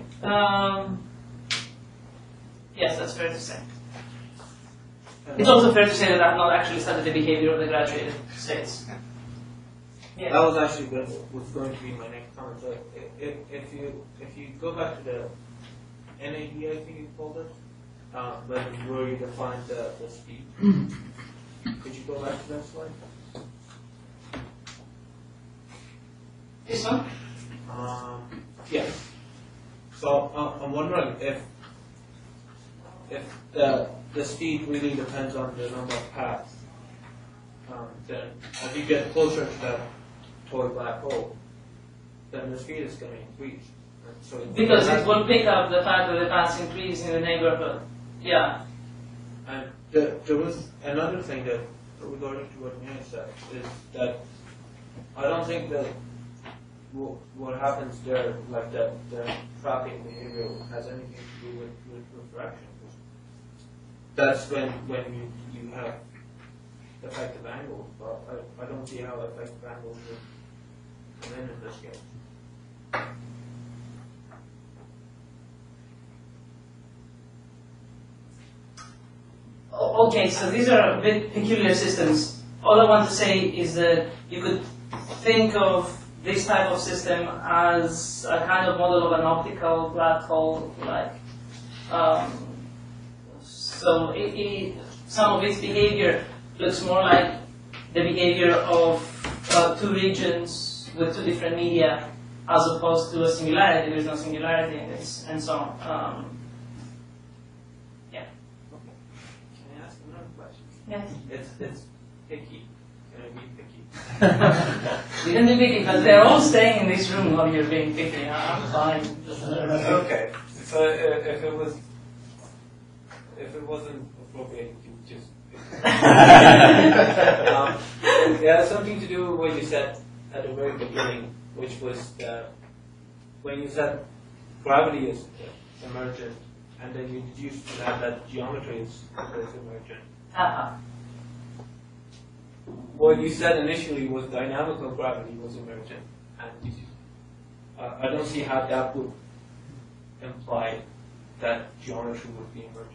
[SPEAKER 1] Yes, that's fair to say. It's also fair to say that I've not actually studied the behavior of the graduated states. Yeah.
[SPEAKER 12] That was actually was going to be my next comment. So if you go back to the NAD, I think you called it, where you defined the speed. Could you go back to that slide?
[SPEAKER 1] This one?
[SPEAKER 12] Yeah. So I'm wondering if the speed really depends on the number of paths. Then as you get closer to that toy black hole, then the speed is going to increase. So
[SPEAKER 1] because it will pick up the fact that the paths increase in the neighborhood. Yeah.
[SPEAKER 12] And there was another thing that, regarding to what Mia said, is that I don't think that what happens there, like the trapping behavior, has anything to do with refraction. That's when you have effective angles, but I don't see how effective angles would come in this case.
[SPEAKER 1] Okay, so these are a bit peculiar systems. All I want to say is that you could think of this type of system as a kind of model of an optical black hole, like. So some of its behavior looks more like the behavior of 2 regions with 2 different media, as opposed to a singularity. There is no singularity in this, and so on. Yeah.
[SPEAKER 12] Can I ask another question?
[SPEAKER 1] Yes.
[SPEAKER 12] It's picky. Can I be picky?
[SPEAKER 1] You can be picky, but they're all staying in this room while you're being picky. I'm fine.
[SPEAKER 12] Okay. So if it wasn't appropriate, you just. It has something to do with what you said at the very beginning, which was when you said gravity is emergent, and then you deduced from that geometry is emergent. What you said initially was dynamical gravity was emergent, and I don't see how that would imply that geometry would be emergent.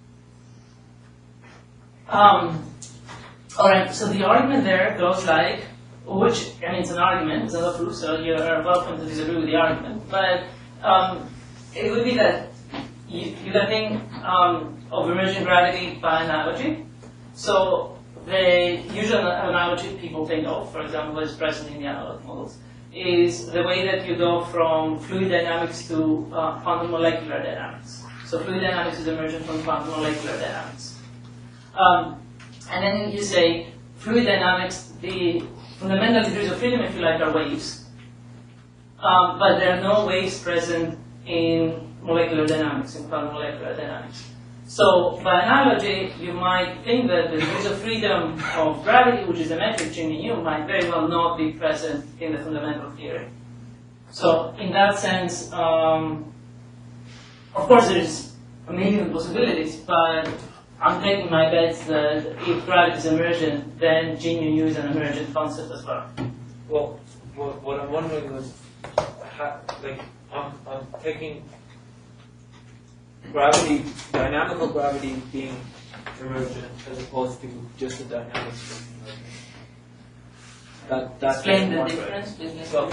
[SPEAKER 1] Alright, so the argument there goes like, which, I mean, it's an argument, it's not a proof, so you're welcome to disagree with the argument, but it would be that you can think of emergent gravity by analogy. So the usual analogy people think of, for example, is present in the analog models, is the way that you go from fluid dynamics to quantum molecular dynamics. So fluid dynamics is emergent from quantum molecular dynamics. And then you say, fluid dynamics, the fundamental degrees of freedom, if you like, are waves. But there are no waves present in molecular dynamics, in quantum molecular dynamics. So, by analogy, you might think that the degrees of freedom of gravity, which is a metric G mu, might very well not be present in the fundamental theory. So, in that sense, of course, there's a million possibilities, but I'm taking my bets that if gravity is emergent, then G mu is an emergent concept as well.
[SPEAKER 12] Well, what I'm wondering is, I'm taking gravity, dynamical gravity being emergent as opposed to just the dynamics being emergent. That's
[SPEAKER 1] Explain the difference between.
[SPEAKER 12] So,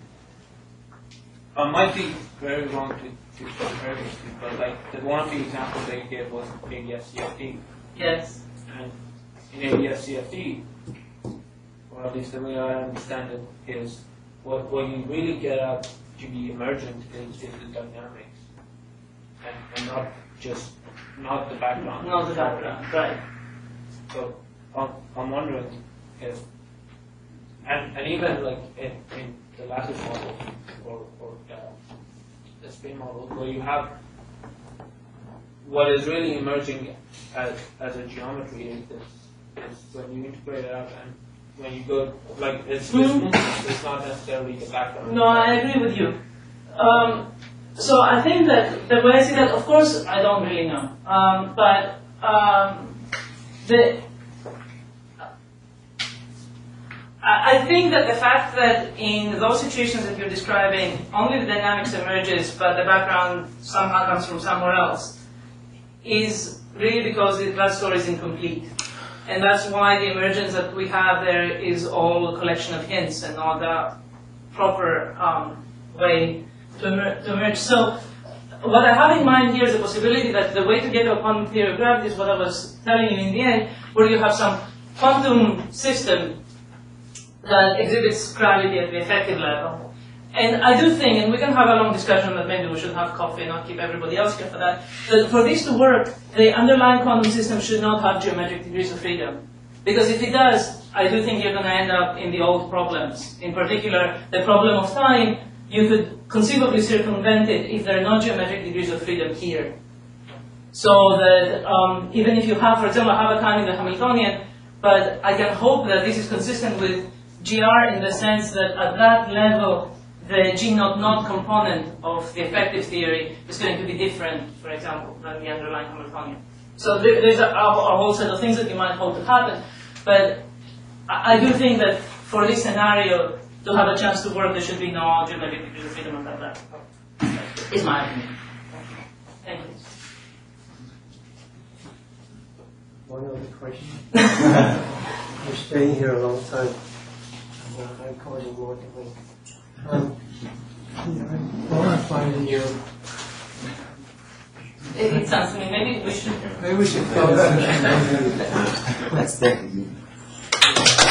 [SPEAKER 12] I might be very wrong to compare these two, but like one of the examples that you gave was ADS-CFD.
[SPEAKER 1] Yes.
[SPEAKER 12] And in ADS-CFD, or at least the way I understand it, is what you really get at to be emergent is the dynamics. And not the background.
[SPEAKER 1] Not the background, right.
[SPEAKER 12] So I'm wondering if, and even like in the lattice model or the spin model, where you have what is really emerging as a geometry is when you integrate it out and when you go, like, it's not necessarily the background.
[SPEAKER 1] No, I agree with you. So I think that the way I see that, of course, I don't really know. I think that the fact that in those situations that you're describing, only the dynamics emerges, but the background somehow comes from somewhere else, is really because the class story is incomplete. And that's why the emergence that we have there is all a collection of hints and not the proper way to emerge. So what I have in mind here is the possibility that the way to get to a quantum theory of gravity is what I was telling you in the end, where you have some quantum system that exhibits gravity at the effective level. And I do think, and we can have a long discussion that maybe we should have coffee and not keep everybody else here for that for this to work, the underlying quantum system should not have geometric degrees of freedom. Because if it does, I do think you're going to end up in the old problems. In particular, the problem of time, you could conceivably circumvent it if there are no geometric degrees of freedom here. So that even if you have, for example, I have a time in the Hamiltonian, but I can hope that this is consistent with GR in the sense that at that level, the G0 component of the effective theory is going to be different, for example, than the underlying Hamiltonian. So there's a whole set of things that you might hope to happen, but I do think that for this scenario, to have a chance to work, there should be no geometric degrees of freedom at that level. Is my opinion. Thank you.
[SPEAKER 5] One other question. You're staying here a long time. I'm causing more delay. I want to find in your.
[SPEAKER 1] It sounds to me, maybe we should
[SPEAKER 5] close.
[SPEAKER 15] Let's thank you.